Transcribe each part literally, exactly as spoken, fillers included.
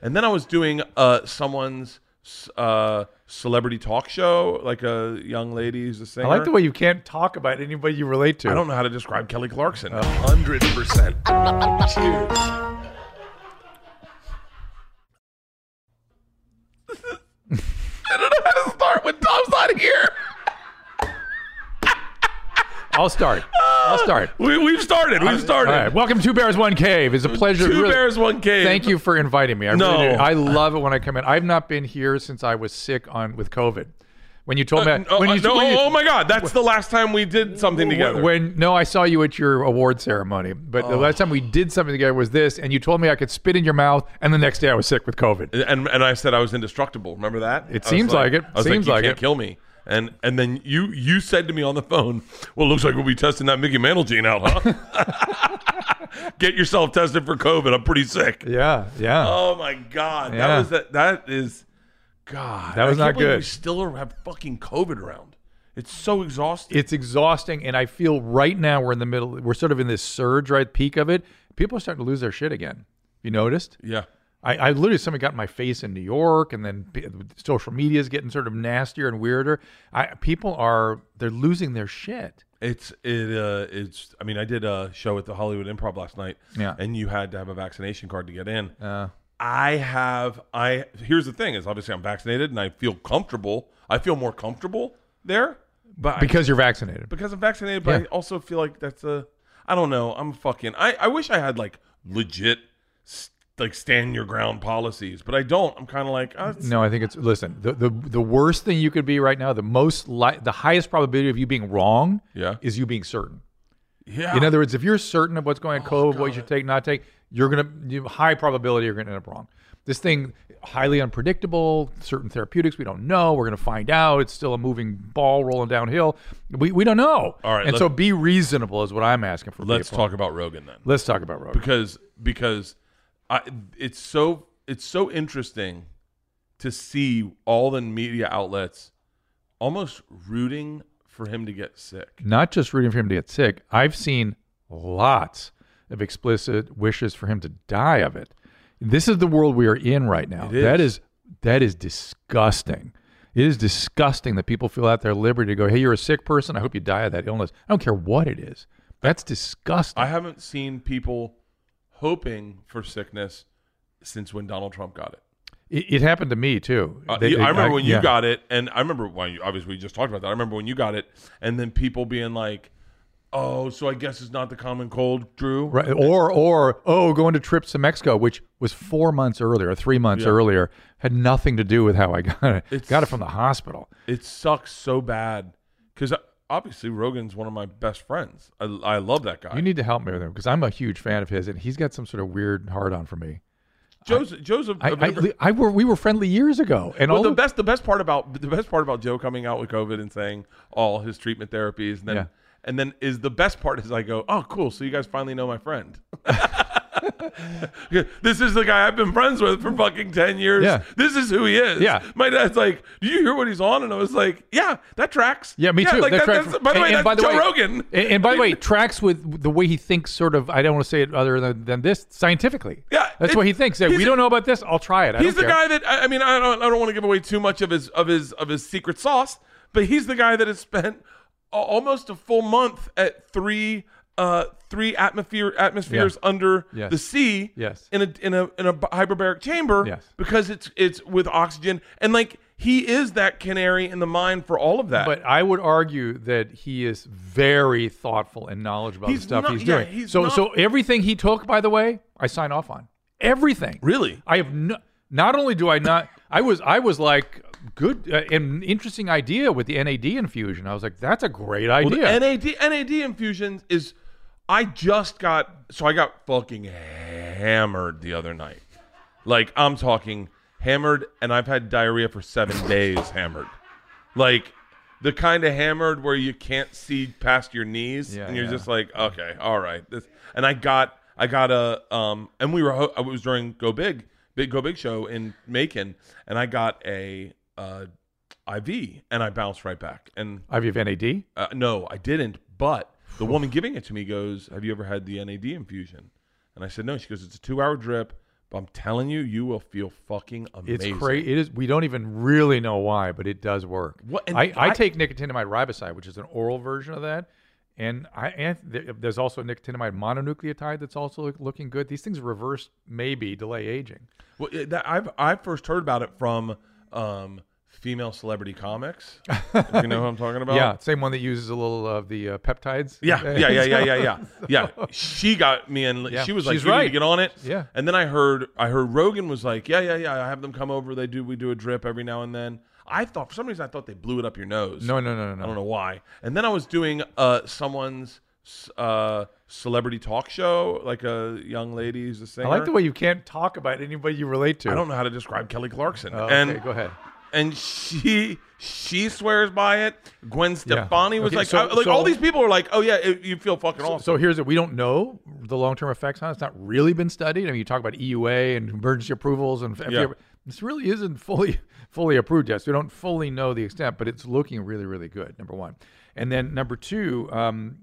And then I was doing uh, someone's uh, celebrity talk show, like a young lady who's a singer. I like the way you can't talk about anybody you relate to. I don't know how to describe Kelly Clarkson. A hundred percent. Cheers. I don't know how to start when Tom's not here. I'll start. I'll start. We, we've started. We've started. All right. Welcome to Two Bears, One Cave. It's a pleasure. Two really, Bears, One Cave. Thank you for inviting me. I No. really do. I love it when I come in. I've not been here since I was sick on with COVID. When you told Uh, me, oh, when you, no, when you, oh my God, that's the last time we did something together. When no, I saw you at your award ceremony, but the Oh. last time we did something together was this, and you told me I could spit in your mouth, and the next day I was sick with COVID. and and I said I was indestructible. Remember that? It I was seems like it. I was Seems like, you like can't it. kill me. And and then you you said to me on the phone, well, it looks like we'll be testing that Mickey Mantle gene out, huh? Get yourself tested for COVID. I'm pretty sick. Yeah, yeah. Oh my God, that Yeah. was that. That is, God. That was I not can't believe good. We still have fucking COVID around. It's so exhausting. It's exhausting, and I feel right now we're in the middle. We're sort of in this surge, right, peak of it. People are starting to lose their shit again. You noticed? yeah. I, I literally somebody got in my face in New York, and then p- social media is getting sort of nastier and weirder. I, people are they're losing their shit. It's it uh it's I mean I did a show at the Hollywood Improv last night. Yeah. And you had to have a vaccination card to get in. Uh, I have I here's the thing is obviously I'm vaccinated and I feel comfortable. I feel more comfortable there, but because you're vaccinated. I, because I'm vaccinated, but Yeah. I also feel like that's a I don't know. I'm fucking I I wish I had like legit st- like stand your ground policies, but I don't. I'm kind of like oh, it's- No, I think it's listen. The the the worst thing you could be right now, the most li- the highest probability of you being wrong, Yeah. is you being certain. yeah. In other words, if you're certain of what's going on, COVID, what you God. should take, not take, you're gonna you, high probability you're gonna end up wrong. This thing highly unpredictable. Certain therapeutics we don't know. We're gonna find out. It's still a moving ball rolling downhill. We we don't know. All right, and let- so be reasonable is what I'm asking for. Let's people. talk about Rogan then. Let's talk about Rogan. because because I, it's so it's so interesting to see all the media outlets almost rooting for him to get sick. Not just rooting for him to get sick. I've seen lots of explicit wishes for him to die of it. This is the world we are in right now. It is. That is that is disgusting. It is disgusting that people feel out their liberty to go, hey, you're a sick person. I hope you die of that illness. I don't care what it is. That's disgusting. I haven't seen people hoping for sickness since when Donald Trump got it. It, it happened to me too. Uh, They- I remember when you yeah. got it, and I remember when you, obviously we just talked about that. I remember when you got it, and then people being like, "Oh, so I guess it's not the common cold, Drew." Right. Or, or, oh, going to trips to Mexico, which was four months earlier, or three months Yeah. earlier, had nothing to do with how I got it. It's- got it from the hospital. It sucks so bad because obviously Rogan's one of my best friends. I, I love that guy. You need to help me with him because I'm a huge fan of his, and he's got some sort of weird hard on for me. Joe's Joe's a, I, a I, member- I were, we were friendly years ago, and Well, all the the- best the best part about the best part about Joe coming out with COVID and saying all his treatment therapies, and then Yeah. and then is the best part is I go, oh, cool, so you guys finally know my friend. This is the guy I've been friends with for fucking ten years. Yeah. This is who he is. Yeah. My dad's like, do you hear what he's on? And I was like, yeah, that tracks. Yeah, me too. Like, That that, tracks- that's, by the and- way, and that's by the Joe way- Rogan. and, and by the way, tracks with the way he thinks. Sort of, I don't want to say it other than, than this scientifically. Yeah, that's it- what he thinks. That he's we a- don't know about this. I'll try it. I He's don't the care. guy that I I mean I don't I don't want to give away too much of his of his of his secret sauce, but he's the guy that has spent a- almost a full month at three uh three atmosphere atmospheres Yeah. under Yes. the sea Yes. in a in a in a hyperbaric chamber Yes. because it's it's with oxygen and like he is that canary in the mine for all of that. But I would argue that he is very thoughtful and knowledgeable about He's the stuff not- he's yeah, doing. he's so, not- so everything he took, by the way, I sign off on. Everything. Really? I have no. Not only do I not, I was I was like good, uh, an interesting idea with the N A D infusion. I was like, that's a great Well, idea. the N A D N A D infusions is I just got so I got fucking hammered the other night. Like I'm talking hammered and I've had diarrhea for seven days hammered. Like the kind of hammered where you can't see past your knees Yeah, and you're yeah. just like, okay, all right. This and I got I got a um and we were ho- I was during Go Big, Big Go Big show in Macon and I got a uh I V and I bounced right back. And I have N A D. uh, no, I didn't. But the woman giving it to me goes, "Have you ever had the N A D infusion?" And I said, "No." She goes, "It's a two-hour drip, But I'm telling you, you will feel fucking amazing. It's crazy. It is. We don't even really know why, but it does work. What- and I, I, I- take nicotinamide riboside, which is an oral version of that, and I and th- there's also nicotinamide mononucleotide that's also look, looking good. These things reverse, maybe delay aging. Well, it- that, I've I first heard about it from um, female celebrity comics. If you know who I'm talking about? Yeah, same one that uses a little of the uh, peptides. Yeah, yeah, yeah, yeah, yeah, yeah, yeah. She got me, and Yeah, she was like, she's "You need right. to get on it." Yeah. And then I heard, I heard Rogan was like, "Yeah, yeah, yeah. I have them come over. They do. We do a drip every now and then." I thought for some reason I thought they blew it up your nose. No, no, no, no, no. I don't know why. And then I was doing uh someone's uh celebrity talk show, like a young lady who's a singer. I like the way you can't talk about anybody you relate to. I don't know how to describe Kelly Clarkson. Oh, and okay, go ahead. and she she swears by it. Gwen Stefani was Okay, like, so- I- like so- all these people are like, oh yeah, it, you feel fucking awesome. So here's it. We don't know the long-term effects on it. It's not really been studied. I mean, you talk about E U A and emergency approvals and F D A. Yeah. This really isn't fully fully approved yet. So we don't fully know the extent, but it's looking really, really good, number one. And then number two, um,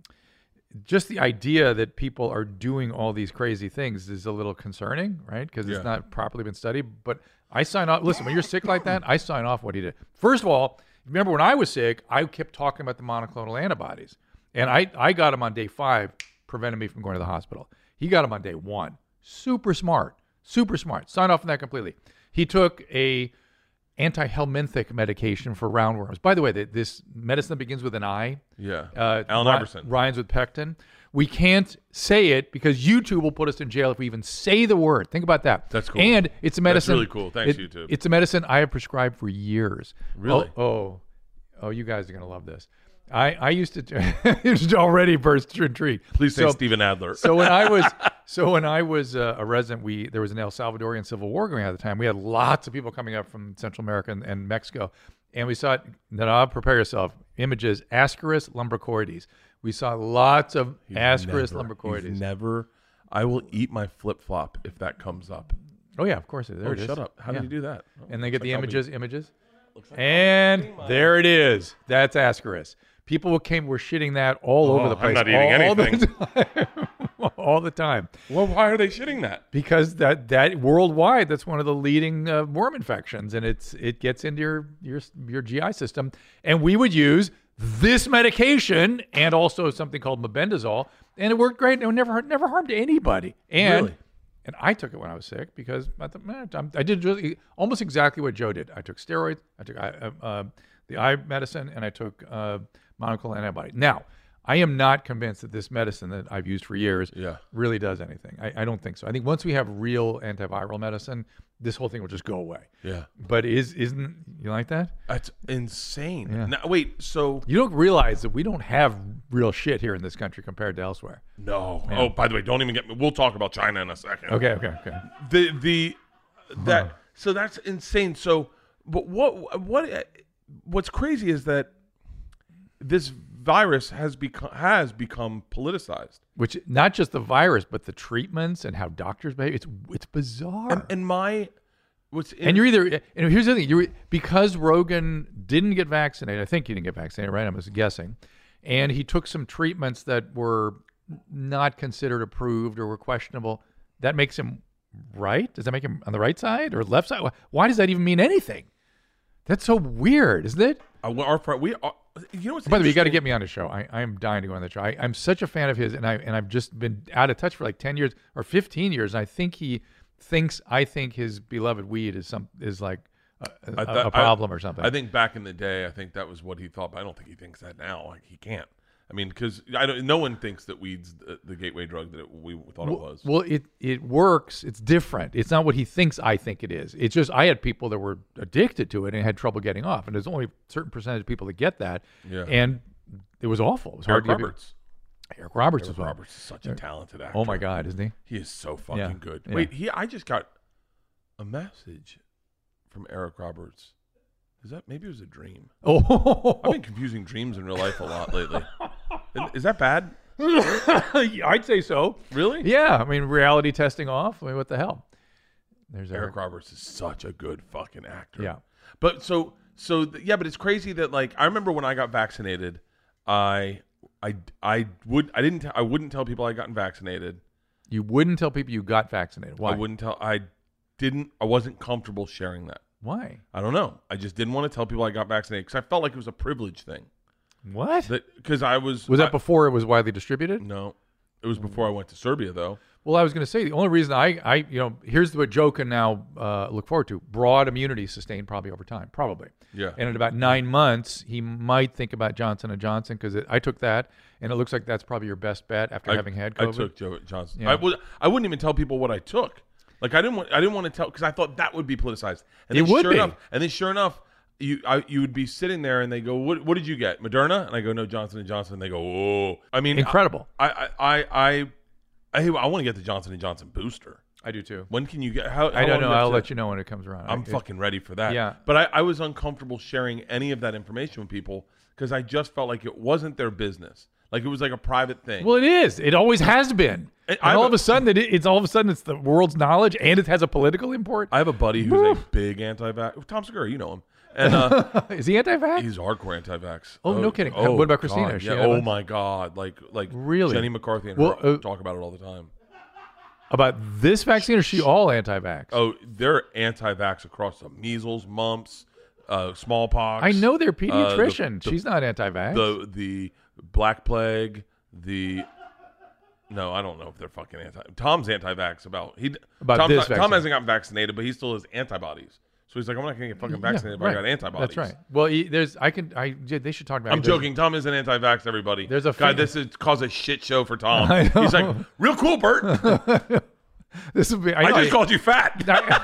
just the idea that people are doing all these crazy things is a little concerning, right? Because Yeah. it's not properly been studied. But I sign off. Listen, when you're sick like that, I sign off what he did. First of all, remember when I was sick, I kept talking about the monoclonal antibodies. And I, I got him on day five, prevented me from going to the hospital. He got him on day one. Super smart. Super smart. Sign off on that completely. He took a anti-helminthic medication for roundworms. By the way, th- this medicine that begins with an I, yeah, uh, Alan ri- Iverson. rhymes with pectin. We can't say it because YouTube will put us in jail if we even say the word. Think about that. That's cool. And it's a medicine. really cool. Thanks, it- YouTube. It's a medicine I have prescribed for years. Really? Oh, oh, oh you guys are going to love this. I, I used to it's already burst intrigue. Please say So- Steven Adler. so when I was so when I was uh, a resident, we there was an El Salvadorian civil war going on at the time. We had lots of people coming up from Central America and, and Mexico, and we saw it. Now, prepare yourself. Images: Ascaris lumbricoides. We saw lots of Ascaris Never- lumbricoides. he's never. I will eat my flip flop if that comes up. Oh yeah, of course. There Oh, it is. shut up! How Yeah. did you do that? Oh, And they get looks the like I'll be- images. Images. looks like And I'll be mine. there it is. That's Ascaris. People came were shitting that all over Oh, the I'm place. not eating all anything. The time. all the time. Well, why are they shitting that? Because that that worldwide, that's one of the leading uh, worm infections, and it's it gets into your your your G I system. And we would use this medication and also something called mebendazole, and it worked great. And it never never harmed anybody. And Really? and I took it when I was sick because I thought, man, I'm- I did really, almost exactly what Joe did. I took steroids, I took uh, uh, the eye medicine, and I took uh, monoclonal antibody. Now, I am not convinced that this medicine that I've used for years Yeah. really does anything. I, I don't think so. I think once we have real antiviral medicine, this whole thing will just go away. Yeah, But is isn't you like that? that's insane. Yeah. Now, wait, so You don't realize that we don't have real shit here in this country compared to elsewhere. no. Oh, by the way, don't even get me. We'll talk about China in a second. Okay, okay, okay. The the that so that's insane. So, but what what what's crazy is that this virus has become has become politicized. Which not just the virus, but the treatments and how doctors behave. It's it's bizarre. And, and my what's in, And you're either, and here's the thing, you're because Rogan didn't get vaccinated. I think he didn't get vaccinated, right? I'm just guessing. And he took some treatments that were not considered approved or were questionable. That makes him right? Does that make him on the right side or left side? Why does that even mean anything? That's so weird, isn't it? uh, our friend, we are, you know what's By the way, you got to interesting? get me on the show. I, I am dying to go on the show. I, I'm such a fan of his, and I and I've just been out of touch for like ten years or fifteen years. And I think he thinks I think his beloved weed is some is like a, a, I thought- a problem or something. I think back in the day, I think that was what he thought, but I don't think he thinks that now. Like, he can't. I mean, because I don't. No one thinks that weed's the, the gateway drug that it, we thought it was. Well, it it works. It's different. It's not what he thinks I think it is. It's just I had people that were addicted to it and had trouble getting off, and there's only a certain percentage of people that get that. Yeah. And it was awful. It was hard Eric to get Roberts. people- Eric Roberts Eric is one. Roberts is such a talented actor. Oh my God, isn't he? He is so fucking Yeah. good. Yeah. Wait, he. I just got a message from Eric Roberts. Is that maybe it was a dream? Oh, I've been confusing dreams in real life a lot lately. Is that bad? I'd say so. Really? Yeah, I mean, reality testing off. I mean, what the hell? There's Eric. Eric Roberts is such a good fucking actor. Yeah. But so so th- yeah, but it's crazy that like I remember when I got vaccinated, I I I would I didn't t- I wouldn't tell people I gotten vaccinated. You wouldn't tell people you got vaccinated. Why? I wouldn't tell I didn't. I wasn't comfortable sharing that. Why? I don't know. I just didn't want to tell people I got vaccinated because I felt like it was a privilege thing. What? Because I was. Was I, that before it was widely distributed? No, it was before I went to Serbia, though. Well, I was going to say the only reason I, I, you know, here's what Joe can now uh, look forward to: broad immunity sustained probably over time, probably. Yeah. And in about nine months, he might think about Johnson and Johnson because I took that, and it looks like that's probably your best bet after I, having had COVID. I took Joe Johnson. Yeah. I would. I wouldn't even tell people what I took. Like I didn't want. I didn't want to tell because I thought that would be politicized. And It then would sure be. Enough, and then sure enough, you I, you would be sitting there and they go, "What what did you get? Moderna?" And I go, "No, Johnson and Johnson." And they go, "Oh, I mean, Incredible. I I I I, I, I want to get the Johnson and Johnson booster. I do too. When can you get? How, I don't know. I'll let you know when it comes around. I'm I, fucking ready for that. Yeah. But I, I was uncomfortable sharing any of that information with people because I just felt like it wasn't their business. Like it was like a private thing. Well, it is. It always has been. And And I have all a- of a sudden, it, it's all of a sudden it's the world's knowledge, and it has a political import. I have a buddy who's a big anti-vax. Tom Segura, you know him. And uh, Is he anti-vax? he's hardcore anti-vax. Oh, no kidding. What about Christina? God, Is she yeah. anti-vax? Oh my God. Like like Really? Jenny McCarthy and Well, her uh, talk about it all the time. About this vaccine, or is she all anti-vax? Oh, they're anti-vax across the measles, mumps, uh, smallpox. I know their uh, the- pediatrician. the- She's not anti-vax. the the black plague, the no, I don't know if they're fucking anti. Tom's anti-vax about he About Tom's this not- Tom vaccine. hasn't gotten vaccinated, but he still has antibodies. So he's like, I'm not gonna get fucking vaccinated, Yeah, if I right. got antibodies. That's right. Well, he, there's I can I yeah, they should talk about. I'm it. There's- joking. Tom isn't anti-vax. Everybody, There's a God. fa- This is cause a shit show for Tom. I know. He's like, real cool, Bert. This would be. I, I know, just called you fat.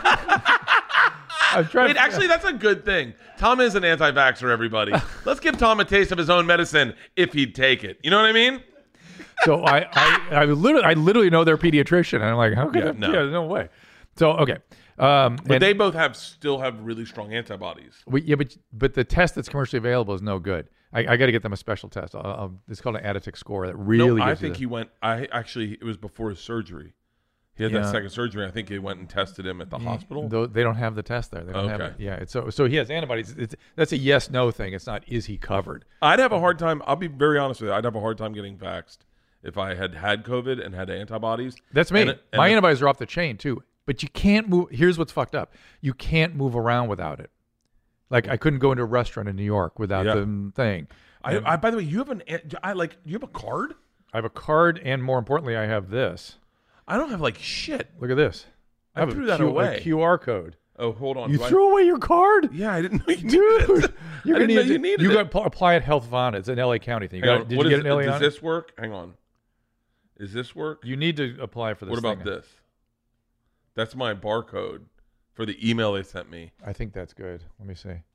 I'm trying. Wait, to, actually, that's a good thing. Tom is an anti-vaxxer, everybody. Let's give Tom a taste of his own medicine if he'd take it. You know what I mean? So I, I, I literally, I literally know their pediatrician, and I'm like, how could Yeah, that- no. yeah, no way. So okay, um, But and they both have still have really strong antibodies. we, yeah, but but the test that's commercially available is no good. I, I got to get them a special test. I'll, I'll, it's called an additive score that really. No, I gives you think the- he went. I actually, it was before his surgery. He had Yeah. that second surgery. I think he went and tested him at the hospital. Though they don't have the test there. They don't have Okay. it. Yeah. It's, so so he has antibodies. It's, that's a yes no thing. It's not is he covered. I'd have a hard time. I'll be very honest with you. I'd have a hard time getting vaxxed if I had had COVID and had antibodies. That's me. And it- and My it- antibodies are off the chain too. But you can't move. Here's what's fucked up. You can't move around without it. Like I couldn't go into a restaurant in New York without Yeah. the thing. I, I, by the way, you have an. I like. You have a card. I have a card, and more importantly, I have this. I don't have like shit. Look at this. I have threw a that Q- away. A Q R code. Oh, hold on. You Do I- threw away your card, Yeah, I didn't know you needed dude. it. You're I gonna didn't know need you to- needed You it. got to apply at Health Vana. It's an L A County thing. You Hang got, on, did what you get is an L A it? Does on it? this work? Hang on. Does this work? You need to apply for this. What about thing. this? That's my barcode for the email they sent me. I think that's good. Let me see.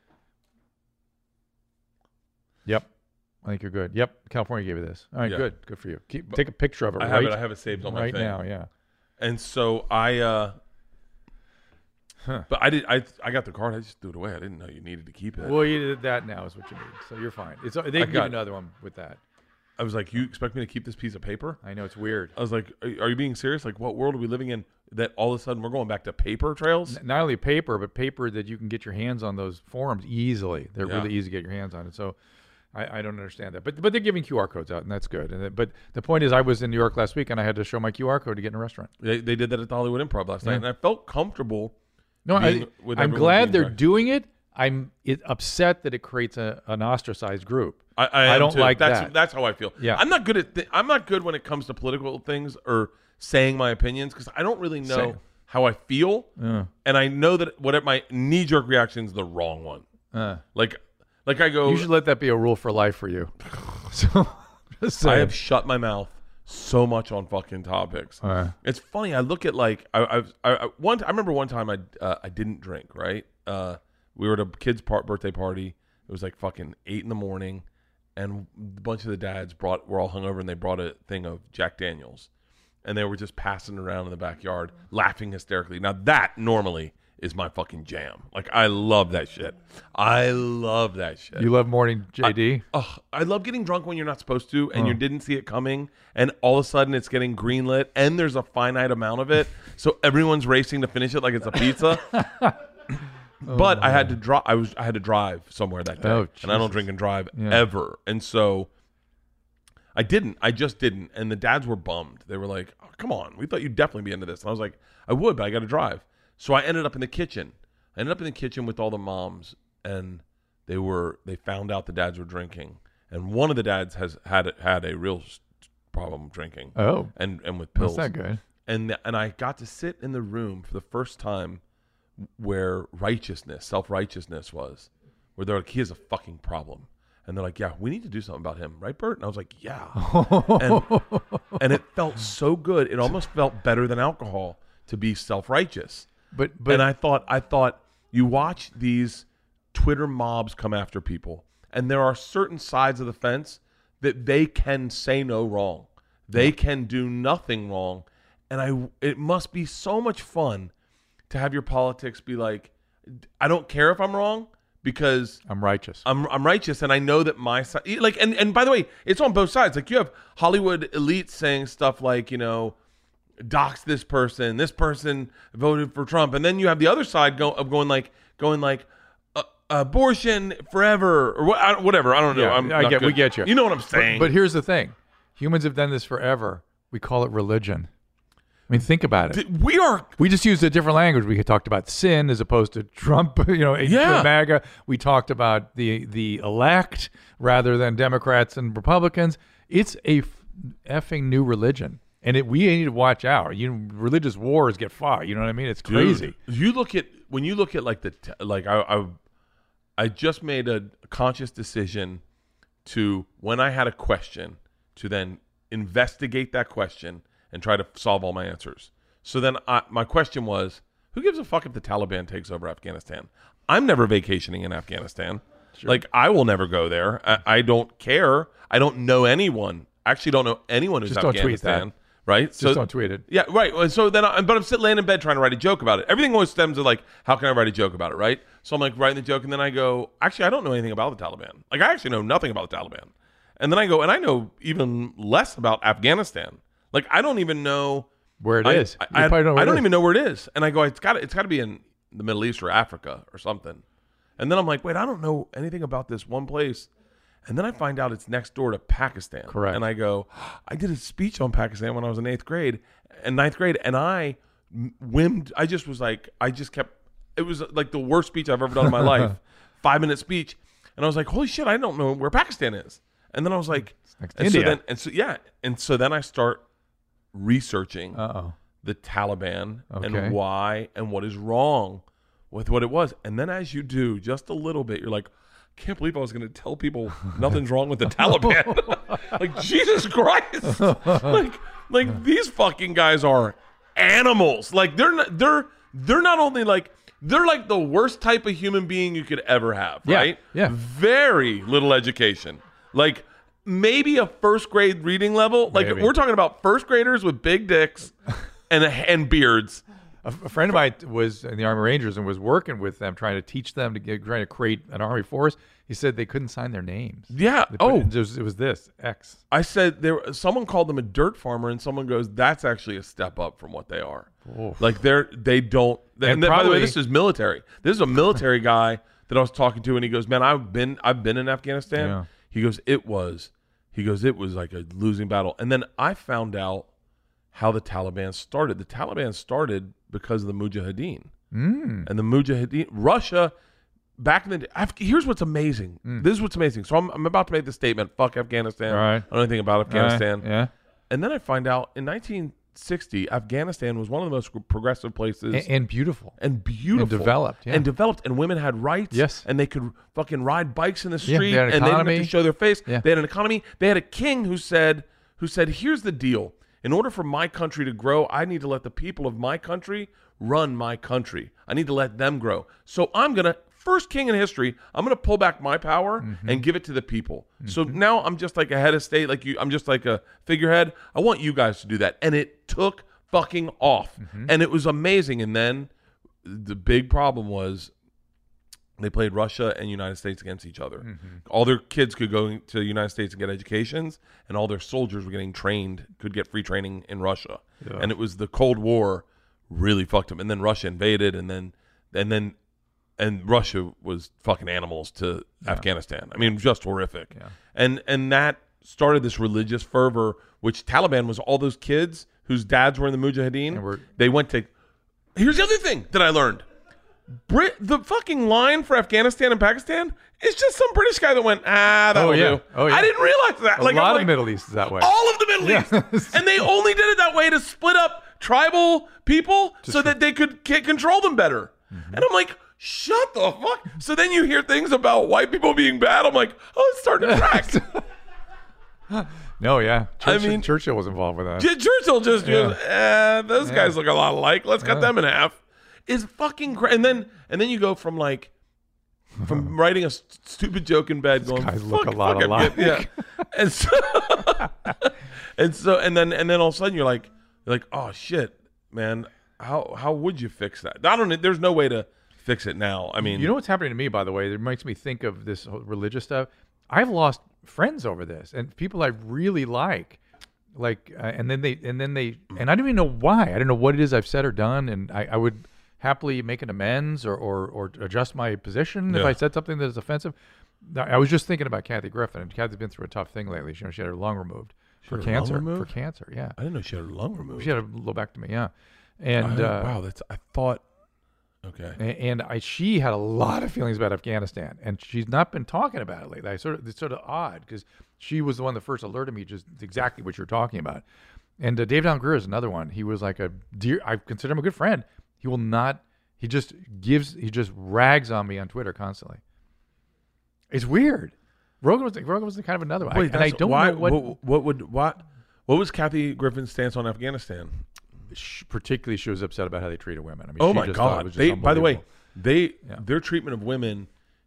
Yep. I think you're good. Yep. California gave you this. All right, Yeah. good. Good for you. Keep, take a picture of it I right, have it. I have it saved on my right thing. now. Yeah. And so I, uh, Huh. but I did. I I got the card. I just threw it away. I didn't know you needed to keep it. Well, you did that now is what you need. So you're fine. It's they can give you got- another one with that. I was like, you expect me to keep this piece of paper? I know it's weird. I was like, are, are you being serious? Like, what world are we living in that all of a sudden we're going back to paper trails? N- Not only paper, but paper that you can get your hands on those forms easily. They're Yeah. really easy to get your hands on. And so I, I don't understand that. But but they're giving Q R codes out, and that's good. And it, but the point is, I was in New York last week, and I had to show my Q R code to get in a restaurant. They, they did that at the Hollywood Improv last night, Yeah. and I felt comfortable. No, being I, with I'm everyone glad being they're back. doing it. I'm it, upset that it creates a, an ostracized group. I, I, I am don't too. like that's, that. That's how I feel. Yeah. I'm not good at. Th- I'm not good when it comes to political things or saying my opinions because I don't really know Same. how I feel, Uh, and I know that what it, my knee jerk reaction is the wrong one. uh. Like, like I go. You should let that be a rule for life for you. So, just I saying. have shut my mouth so much on fucking topics. Uh, It's funny. I look at like I I, I, I one. I remember one time I uh, I didn't drink. Right. Uh, we were at a kid's part, birthday party. It was like fucking eight in the morning, and a bunch of the dads brought. We're all hungover, and they brought a thing of Jack Daniels, and they were just passing it around in the backyard, laughing hysterically. Now that normally is my fucking jam. Like I love that shit. I love that shit. you love morning J D? Ugh, I love getting drunk when you're not supposed to and you didn't see it coming and all of a sudden it's getting greenlit and there's a finite amount of it. So everyone's racing to finish it like it's a pizza. But I had to drive I was I had to drive somewhere that day. Oh, and I don't Jesus. drink and drive Yeah. ever. And so I didn't. I just didn't. And the dads were bummed. They were like, oh, come on, we thought you'd definitely be into this. And I was like, I would, but I gotta drive. So I ended up in the kitchen. I ended up in the kitchen with all the moms, and they were they found out the dads were drinking, and one of the dads has had had a real problem drinking. Oh, and and with pills. That's not good. And and I got to sit in the room for the first time where righteousness, self righteousness was, where they're like, he has a fucking problem. And they're like, yeah, we need to do something about him, right, Bert? And I was like, yeah. and, and it felt so good. It almost felt better than alcohol to be self-righteous. But, but and I thought, I thought, you watch these Twitter mobs come after people, and there are certain sides of the fence that they can say no wrong. They yeah. can do nothing wrong. And I, it must be so much fun to have your politics be like, I don't care if I'm wrong, because I'm righteous. I'm I'm righteous, and I know that my side, like, and, and by the way, it's on both sides. Like, you have Hollywood elites saying stuff like, you know, dox this person, this person voted for Trump, and then you have the other side go, of going like, going like, uh, abortion forever or what, I, whatever. I don't know. Yeah, I'm I not get, good. we get you. You know what I'm saying? But, but here's the thing: humans have done this forever. We call it religion. I mean, think about it. We are. We just used a different language. We talked about sin as opposed to Trump, you know, yeah. MAGA. We talked about the the elect rather than Democrats and Republicans. It's a f- effing new religion, and it, we need to watch out. You know, religious wars get fought. You know what I mean? It's crazy. Dude, you look at when you look at like the like I I, I just made a conscious decision to, when I had a question, to then investigate that question and try to solve all my answers. So then I, my question was, who gives a fuck if the Taliban takes over Afghanistan? I'm never vacationing in Afghanistan. Sure. Like, I will never go there. I, I don't care. I don't know anyone. I actually don't know anyone who's Just Afghanistan. Don't tweet that. Right? Just so, don't tweet it. Yeah, right. And so then, I, but I'm sitting laying in bed trying to write a joke about it. Everything always stems to like, how can I write a joke about it, right? So I'm like writing the joke, and then I go, actually, I don't know anything about the Taliban. Like, I actually know nothing about the Taliban. And then I go, and I know even less about Afghanistan. Like, I don't even know where it I, is. I, I, know I it don't is. even know where it is. And I go, it's got it's got to be in the Middle East or Africa or something. And then I'm like, wait, I don't know anything about this one place. And then I find out it's next door to Pakistan. Correct. And I go, I did a speech on Pakistan when I was in eighth grade, and ninth grade, and I whimmed. I just was like, I just kept. It was like the worst speech I've ever done in my life. Five minute speech, and I was like, holy shit, I don't know where Pakistan is. And then I was like, next and India. so then, and so yeah, and so then I start researching Uh-oh. the Taliban Okay. and why and what is wrong with what it was. And then as you do just a little bit, you're like, can't believe I was going to tell people nothing's wrong with the Taliban. Like, Jesus Christ. like, like these fucking guys are animals. Like, they're not, they're, they're not only like, they're like the worst type of human being you could ever have, Yeah, right? yeah. Very little education. Like, maybe a first grade reading level. Like, Maybe. we're talking about first graders with big dicks and and beards. A, a friend of mine was in the Army Rangers and was working with them, trying to teach them to get, trying to create an Army force. He said they couldn't sign their names. Yeah. They put- Oh, it was, it was this X. I said there. Someone called them a dirt farmer, and someone goes, "That's actually a step up from what they are." Oof. Like they're they don't. And, And then, by the way, probably- this is military. This is a military guy that I was talking to, and he goes, "Man, I've been I've been in Afghanistan." Yeah. He goes, "It was." He goes, "It was like a losing battle." And then I found out how the Taliban started. The Taliban started because of the Mujahideen. Mm. And the Mujahideen, Russia, back in the day. Af- here's what's amazing. Mm. This is what's amazing. So I'm, I'm about to make the statement, fuck Afghanistan. All right. I don't know anything about Afghanistan. Uh, yeah. And then I find out in nineteen sixty, Afghanistan was one of the most progressive places. And, and beautiful. And beautiful. And developed, yeah. And developed. And women had rights. Yes. And they could fucking ride bikes in the Yeah, street. they had an and they didn't economy. have to show their face. Yeah. They had an economy. They had a king who said, who said, here's the deal. In order for my country to grow, I need to let the people of my country run my country. I need to let them grow. So I'm going to, first king in history, I'm going to pull back my power Mm-hmm. and give it to the people. So now I'm just like a head of state, like you, I'm just like a figurehead. I want you guys to do that. And it took fucking off. Mm-hmm. And it was amazing. And then the big problem was they played Russia and United States against each other. Mm-hmm. All their kids could go to the United States and get educations, and all their soldiers were getting trained, could get free training in Russia. Yeah. And it was the Cold War really fucked them. And then Russia invaded, and then and then and Russia was fucking animals to Afghanistan. I mean, just horrific. Yeah. And and that started this religious fervor, which Taliban was all those kids whose dads were in the Mujahideen. And we're- They went to Here's the other thing that I learned. Brit, the fucking line for Afghanistan and Pakistan is just some British guy that went, ah, that'll Oh, yeah. do. Oh, yeah. I didn't realize that. A like, lot I'm of like, the Middle East is that way. all of the Middle Yeah. East. And they only did it that way to split up tribal people so that they could c- control them better. Mm-hmm. And I'm like, shut the fuck. So then you hear things about white people being bad. I'm like, oh, it's starting to track. No, yeah. Churchill, I mean- Churchill was involved with that. J- Churchill just Yeah. goes, eh, those Yeah. guys look a lot alike. Let's cut them in half. Is fucking crazy. And then and then you go from like from writing a st- stupid joke in bed, going, guys fuck, look a lot fuck, I'm alike. good. Yeah. And so and so and then and then all of a sudden you're like you're like, oh shit, man, how how would you fix that? I don't know. There's no way to fix it now. I mean, You know what's happening to me, by the way? It makes me think of this whole religious stuff. I've lost friends over this, and people I really like, like, uh, and then they, and then they, and I don't even know why. I don't know what it is I've said or done, and I, I would happily make an amends or or, or adjust my position if Yeah. I said something that is offensive. I was just thinking about Kathy Griffin, and Kathy's been through a tough thing lately. You know, she had her lung removed for had her lung cancer. removed? For cancer, yeah. I didn't know she had her lung removed. She had a lobectomy, yeah. And I- uh, wow, that's I thought okay. A- And I, she had a lot of feelings about Afghanistan, and she's not been talking about it lately. I sort of, it's sort of odd because she was the one that first alerted me just exactly what you're talking about. And uh, Dave Allen Greer is another one. He was like a dear. I consider him a good friend. He will not. He just gives. He just rags on me on Twitter constantly. It's weird. Rogan was Rogan was kind of another one, I, and I that's- don't why, know what, what what would what what was Kathy Griffin's stance on Afghanistan? sh- particularly she was upset about how they treated women. I mean, Oh she my just thought it god! was just They, by the way, unbelievable. they Yeah. their treatment of women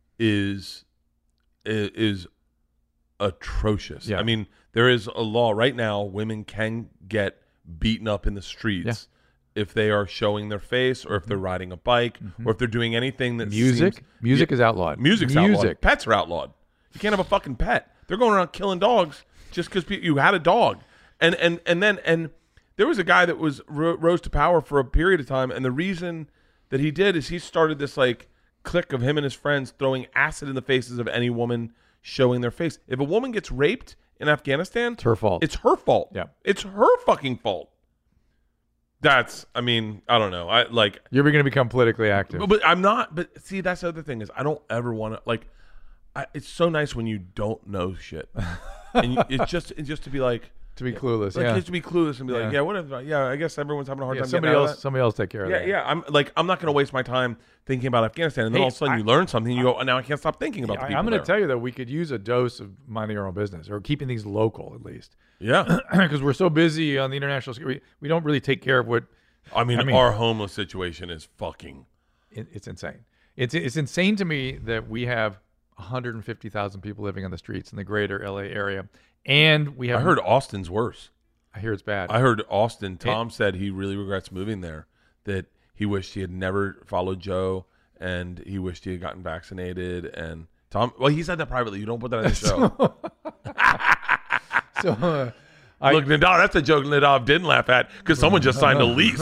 is is, is atrocious. Yeah. I mean, there is a law right now. Women can get beaten up in the streets if they are showing their face, or if they're riding a bike, or if they're doing anything that music, seems, music is outlawed. Music's music. outlawed. Pets are outlawed. You can't have a fucking pet. They're going around killing dogs just because you had a dog. And and and then and there was a guy that was ro- rose to power for a period of time, and the reason that he did is he started this like clique of him and his friends throwing acid in the faces of any woman showing their face. If a woman gets raped in Afghanistan, It's her fault. It's her fault. Yeah. It's her fucking fault. That's, I mean, I don't know. I like You're going to become politically active. but, but I'm not. But see, that's the other thing is I don't ever want to like. I, it's so nice when you don't know shit, and you, it's just it's just to be like, to be clueless, like yeah. just to be clueless and be Yeah. like, yeah, whatever. Yeah, I guess everyone's having a hard Yeah, time. somebody getting out of else, that. somebody else take care of Yeah, that. yeah. I'm like, I'm not going to waste my time thinking about Afghanistan, and then Hey, all of a sudden I- you learn something. And you go, oh, now I can't stop thinking about Yeah, the I- people I'm going to there. tell you that we could use a dose of minding our own business or keeping things local at least, Yeah, because we're so busy on the international. sc- We, we don't really take care of what. I mean, I mean- our homeless situation is fucking. It, it's insane. It's it's insane to me that we have one hundred fifty thousand people living on the streets in the greater L A area, and we have. I heard Austin's worse. I hear it's bad. I heard Austin. Tom said he really regrets moving there. That he wished he had never followed Joe, and he wished he had gotten vaccinated. And Tom, well, he said that privately. You don't put that on the show. so. Uh, I, Look, Nadav, that's a joke Nadav didn't laugh at because someone just signed a lease.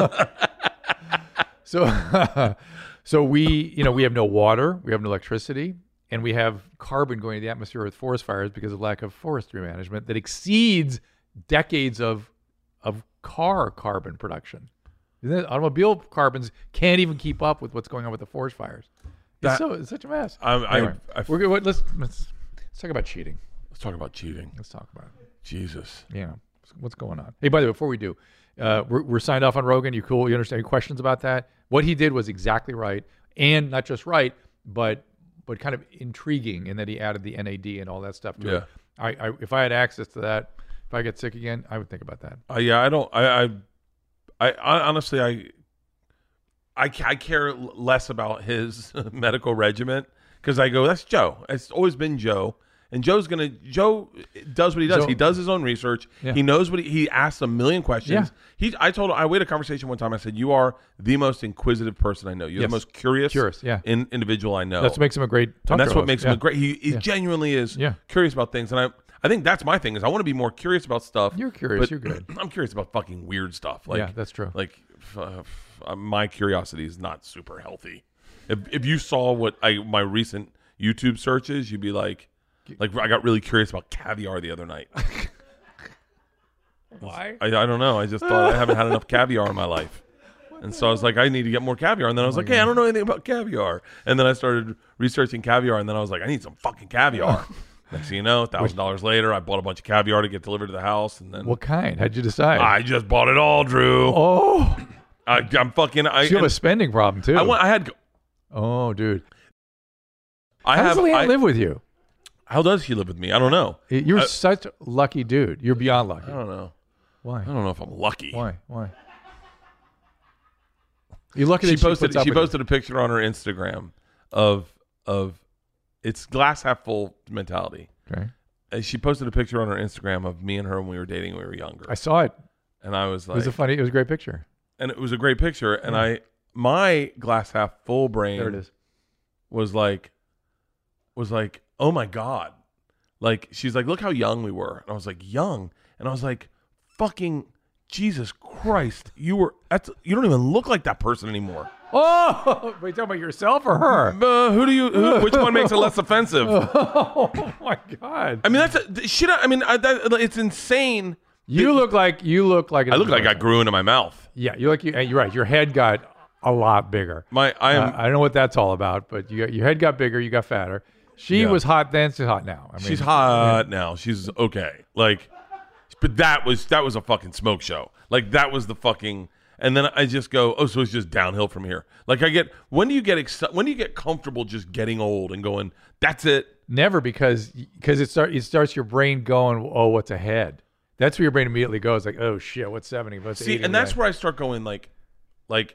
So, so we, you know, we have no water, we have no electricity, and we have carbon going into the atmosphere with forest fires because of lack of forestry management that exceeds decades of of car carbon production. Isn't it? Automobile carbons can't even keep up with what's going on with the forest fires. It's That- so it's such a mess. I, I, Anyway, I, we're good. Let's, let's let's talk about cheating. let's talk about cheating. Let's talk about it. Jesus. Yeah, what's going on? Hey, by the way, before we do, uh, we're, we're signed off on Rogan. You cool? You understand? Any questions about that? What he did was exactly right, and not just right, but but kind of intriguing in that he added the N A D and all that stuff to Yeah. it. I, I if I had access to that, if I get sick again, I would think about that. Uh, yeah, I don't. I, I, I, I honestly, I, I, I care l- less about his medical regimen because I go, that's Joe. It's always been Joe, and Joe's gonna. Joe does what he does. Joe- he does his own research. Yeah. He knows what he, he asks a million questions. Yeah. He, I told, I we had a conversation one time. I said, you are the most inquisitive person I know. You're Yes. the most curious, Curious, yeah. in, individidual I know. That's what makes him a great. Talk and that's show what host. makes Yeah. him a great. He, he Yeah. genuinely is Yeah. curious about things, and I, I think that's my thing is I want to be more curious about stuff. You're curious. but You're good. I'm curious about fucking weird stuff. Like, Yeah, that's true. Like, f- f- uh, my curiosity is not super healthy. If if you saw what I my recent YouTube searches, you'd be like, like I got really curious about caviar the other night. Why? I, I don't know. I just thought I haven't had enough caviar in my life. And so I was like, I need to get more caviar. And then I was Oh my like, hey, I God. don't know anything about caviar. And then I started researching caviar. And then I was like, I need some fucking caviar. Next thing you know, a thousand dollars later, I bought a bunch of caviar to get delivered to the house. And then What kind? How'd you decide? I just bought it all, Drew. oh, I, I'm fucking. I, so you have a and spending problem too. I, went, I had. oh, dude. I How have. does Leanne I, live with you? how does she live with me? I don't know. You're I- such a lucky dude. You're beyond lucky. I don't know. Why? I don't know if I'm lucky. Why? Why? You're lucky She that posted. puts up She with you. posted a picture on her Instagram of of it's glass half full mentality. Okay. And she posted a picture on her Instagram of me and her when we were dating when we were younger. I saw it. and I was It like, was a funny. It was a great picture. and it was a great picture. And I, my glass half full brain There it is. was like, was like, oh my God. Like, she's like, look how young we were. And I was like, young. And I was like, fucking Jesus Christ. You were, that's, you don't even look like that person anymore. Oh, wait, talking about yourself or her? Uh, who do you, who, which one makes it less offensive? Oh my God! I mean, that's a, shit. I mean, I, that, it's insane. You look like you look like. I look like I grew into my mouth. Yeah, you look. You're right. Your head got a lot bigger. My, I am, Uh, I don't know what that's all about, but you got, your head got bigger. You got fatter. She Yeah. was hot then. She's hot now. I mean, she's hot now. She's okay. Like, but that was that was a fucking smoke show. Like that was the fucking. And then I just go, oh, so it's just downhill from here. Like I get, when do you get exci- when do you get comfortable just getting old and going, that's it? Never, because because it start it starts your brain going, oh, what's ahead? That's where your brain immediately goes, like, oh shit, what's seventy? What's See, eighty? and that's where I start going, like, like,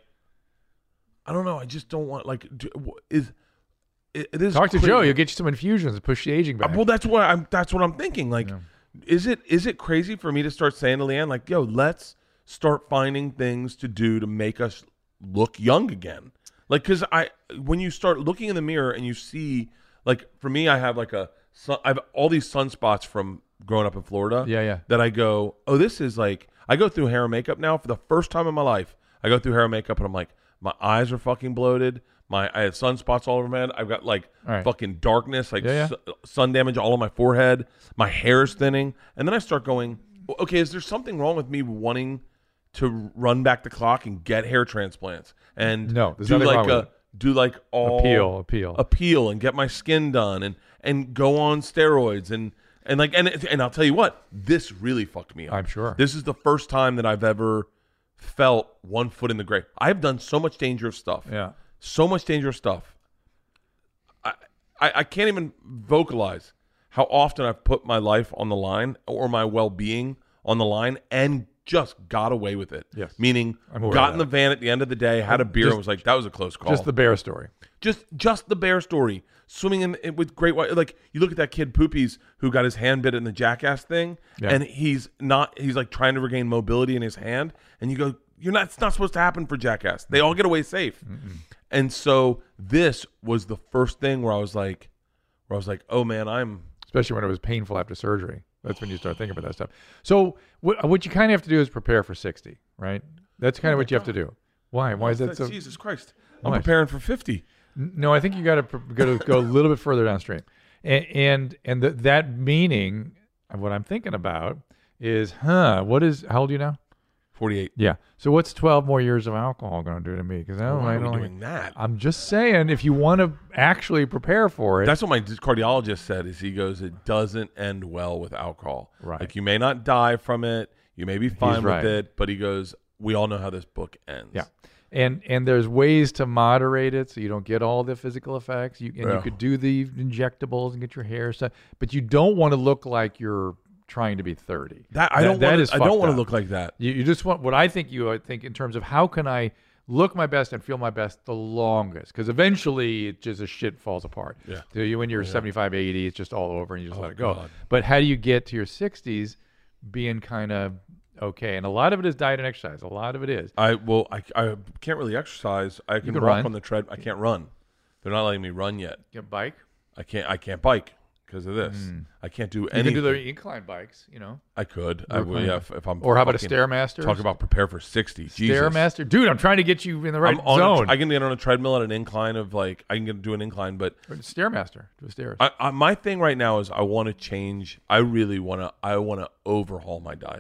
I don't know. I just don't want like do, is it, it is talk to crazy. Joe. You'll get you some infusions and push the aging back. Well, that's what I'm. That's what I'm thinking. Like, is it is it crazy for me to start saying to Leanne, like, yo, let's start finding things to do to make us look young again? Like, because I, when you start looking in the mirror and you see, like, for me, I have like a, sun, I have all these sunspots from growing up in Florida. Yeah, yeah. That I go, oh, this is like, I go through hair and makeup now for the first time in my life. I go through hair and makeup and I'm like, my eyes are fucking bloated. My I have sunspots all over my head. I've got like All right. fucking darkness, like Yeah, yeah. su- sun damage all on my forehead. My hair is thinning, and then I start going, okay, is there something wrong with me wanting to run back the clock and get hair transplants and No, there's do nothing like wrong a with it. do like all Appeal, appeal. appeal and get my skin done and and go on steroids and and like and and I'll tell you what, this really fucked me up. I'm sure. This is the first time that I've ever felt one foot in the grave. I've done so much dangerous stuff. Yeah. So much dangerous stuff. I, I I can't even vocalize how often I've put my life on the line or my well-being on the line and just got away with it. Yes. Meaning I'm aware got of in the that. van at the end of the day, had a beer, Just- and was like, that was a close call. Just the bear story. Just just the bear story. Swimming in, in with great white. Like you look at that kid Poopies who got his hand bit in the jackass thing, Yeah. and he's not. He's like trying to regain mobility in his hand, and you go, "You're not. It's not supposed to happen for jackass. They all get away safe." Mm-mm. And so this was the first thing where I was like, where I was like, "Oh man, I'm." Especially when it was painful after surgery. That's when you start thinking about that stuff. So what, what you kind of have to do is prepare for sixty, right? That's kind of what you have to do. Why? Why is that so? Jesus Christ! I'm Why? preparing for fifty. No, I think you got to go go a little bit further downstream, and and, and the, that meaning, what I'm thinking about is, huh? What is? How old are you now? Forty-eight. Yeah. So what's twelve more years of alcohol going to do to me? Because I don't, Why I are we don't like. doing that? I'm just saying, if you want to actually prepare for it, That's what my cardiologist said. Is he goes, it doesn't end well with alcohol. Right. Like you may not die from it, you may be fine with right. it, but he goes, we all know how this book ends. yeah. And and there's ways to moderate it so you don't get all the physical effects. You and Yeah. you could do the injectables and get your hair set, but you don't want to look like you're trying to be thirty. That I don't. that wanna, is I don't fucked want to up. look like that. You, you just want what I think you I think in terms of how can I look my best and feel my best the longest, because eventually it just a shit falls apart. Yeah. So you when you're seventy-five, eighty, it's just all over and you just Oh, let it go. God. But how do you get to your sixties being kind of okay? And a lot of it is diet and exercise. A lot of it is. I well, I, I can't really exercise. I can, can walk run. on the tread. I can't run. They're not letting me run yet. You have a bike. I can't. I can't bike because of this. I can't do You anything. can do the incline bikes, you know. I could. I would. Recline. Yeah. If, if I'm. Or how about a fucking- Stairmaster? Talk about prepare for sixty. Jesus. Stairmaster. Dude, I'm trying to get you in the right I'm on. zone. A, I can get on a treadmill at an incline of like I can get, do an incline, but Stairmaster. Do a stairs. I, I, my thing right now is I want to change. I really want to. I want to overhaul my diet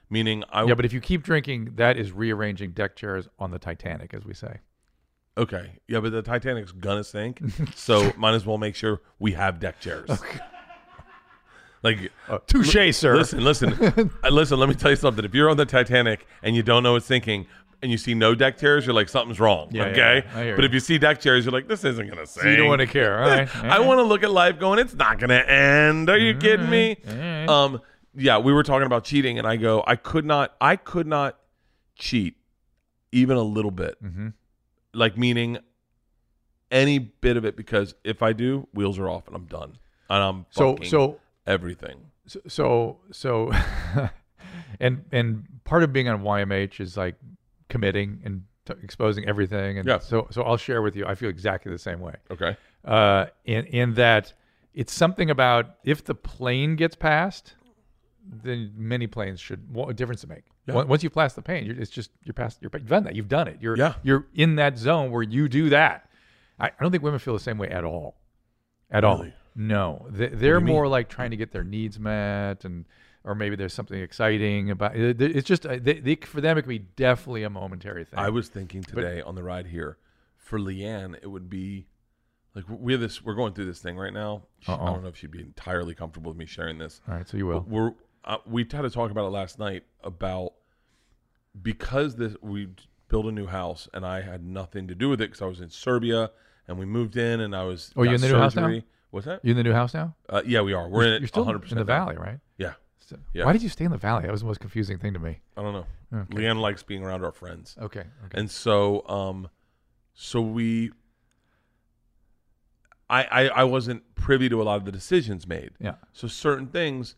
Meaning, I Yeah, but if you keep drinking, that is rearranging deck chairs on the Titanic, as we say. okay, yeah, but the Titanic's gonna sink, so might as well make sure we have deck chairs. Okay. Like, Uh, touche, sir. listen, listen, uh, listen. Let me tell you something. If you're on the Titanic and you don't know it's sinking, and you see no deck chairs, you're like, something's wrong. Yeah, okay, yeah, I hear but you. if you see deck chairs, you're like, this isn't gonna sink. So you don't want to care. All right. I want to look at life going, it's not gonna end. Are you kidding me? right. Um, yeah, we were talking about cheating, and I go, I could not, I could not cheat even a little bit. Mm-hmm. Like, meaning any bit of it, because if I do, wheels are off and I'm done, and I'm So fucking so everything. so so, so and and part of being on Y M H is like committing and t- exposing everything. And Yeah. so so I'll share with you. I feel exactly the same way. Okay. Uh, in in that it's something about if the plane gets past, then many planes should what a difference to make. Yeah. Once once you've passed the plane, you're, it's just you're past. You're you've done that. You've done it. You're Yeah. you're in that zone where you do that. I, I don't think women feel the same way at all. At all. Really? No, they, they're you mean? more like trying to get their needs met, and or maybe there's something exciting about it. It's just uh, they, they, for them it can be definitely a momentary thing. I was thinking today on the ride here, for Leanne, it would be like we have this. We're going through this thing right now. She- I Uh-oh. don't know if she'd be entirely comfortable with me sharing this. All right, so you will. But we're uh, we had to talk about it last night about because this we built a new house and I had nothing to do with it because I was in Serbia and we moved in and I was Oh, you got in the new house surgery. now? What's that? You in the new house now? Uh, yeah, we are. We're in it. You're still one hundred percent in the now. valley, right? Yeah, So- Yeah. Why did you stay in the valley? That was the most confusing thing to me. I don't know. Okay. Leanne likes being around our friends. Okay. Okay. And so, um, so we, I, I, I wasn't privy to a lot of the decisions made. Yeah. So certain things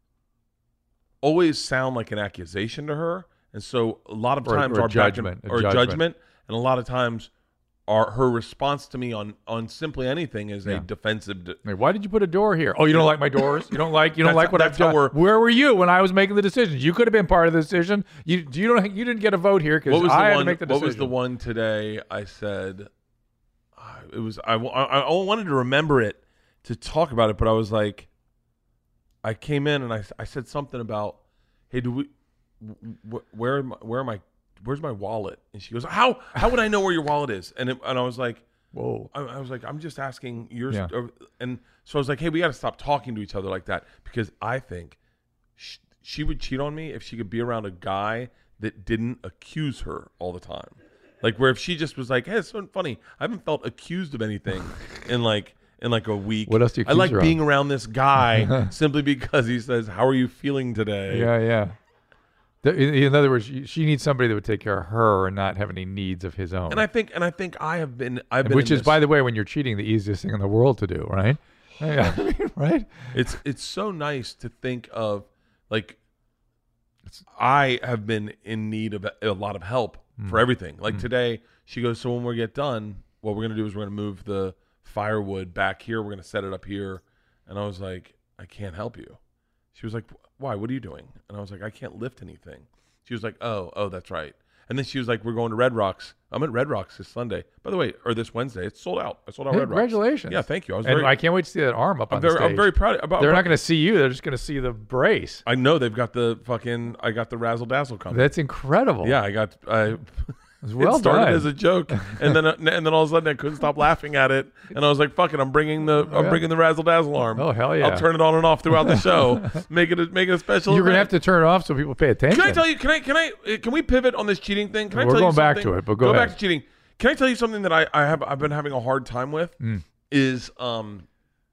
always sound like an accusation to her, and so a lot of Or- times or a our back and- judgment, a or a judgment. judgment, and a lot of times, our her response to me on on simply anything is Yeah. a defensive. De- Like, why did you put a door here? Oh, you don't like my doors? You don't like you don't That's like how- what I've that's how done? we're- Where were you when I was making the decisions? You could have been part of the decision. You you don't you didn't get a vote here because what was the I had one? to make the what decision. was the one today? I said, uh, it was I, I I wanted to remember it to talk about it, but I was like, I came in and I I said something about, hey, do we, wh- where am I, where am I, where's my wallet? And she goes, how how would I know where your wallet is? And it, and I was like, Whoa. I, I was like, I'm just asking yours. Yeah. And so I was like, hey, we got to stop talking to each other like that because I think she, she would cheat on me if she could be around a guy that didn't accuse her all the time. Like where if she just was like, hey, it's so funny. I haven't felt accused of anything in like in like a week. What else do you I accuse like her of? being around this guy simply because he says, how are you feeling today? Yeah, yeah. The- In, in other words, she, she needs somebody that would take care of her and not have any needs of his own. And I think and I think I have been I've And been which in is, this- by the way, when you're cheating, the easiest thing in the world to do, right? Yeah, I mean, right? It's it's so nice to think of like I have been in need of a, a lot of help Mm. for everything. Like today, she goes, so when we get done, what we're gonna do is we're gonna move the firewood back here. We're gonna set it up here. And I was like, I can't help you. She was like, why? What are you doing? And I was like, I can't lift anything. She was like, oh, oh, that's right. And then she was like, we're going to Red Rocks. I'm at Red Rocks this Sunday. By the way, or this Wednesday. It's sold out. I sold out Hey, Red Rocks. congratulations. Yeah, thank you. I was And very, I can't wait to see that arm up I'm on very, the stage. I'm very proud about. They're about- not going to see you. They're just going to see the brace. I know they've got the fucking. I got the razzle dazzle coming. That's incredible. Yeah, I got. I. It's well it started done. as a joke, and then and then all of a sudden I couldn't stop laughing at it, and I was like, "Fuck it, I'm bringing the I'm yeah. bringing the razzle dazzle arm. Oh, hell yeah. I'll turn it on and off throughout the show. make it a, make it a special. You're going to have event. to turn it off so people pay attention. Can I tell you? Can I? Can I? uh, Can we pivot on this cheating thing? Can I We're tell going you back something? to it, but go ahead. back to cheating. Can I tell you something that I I have I've been having a hard time with? Mm. Is um.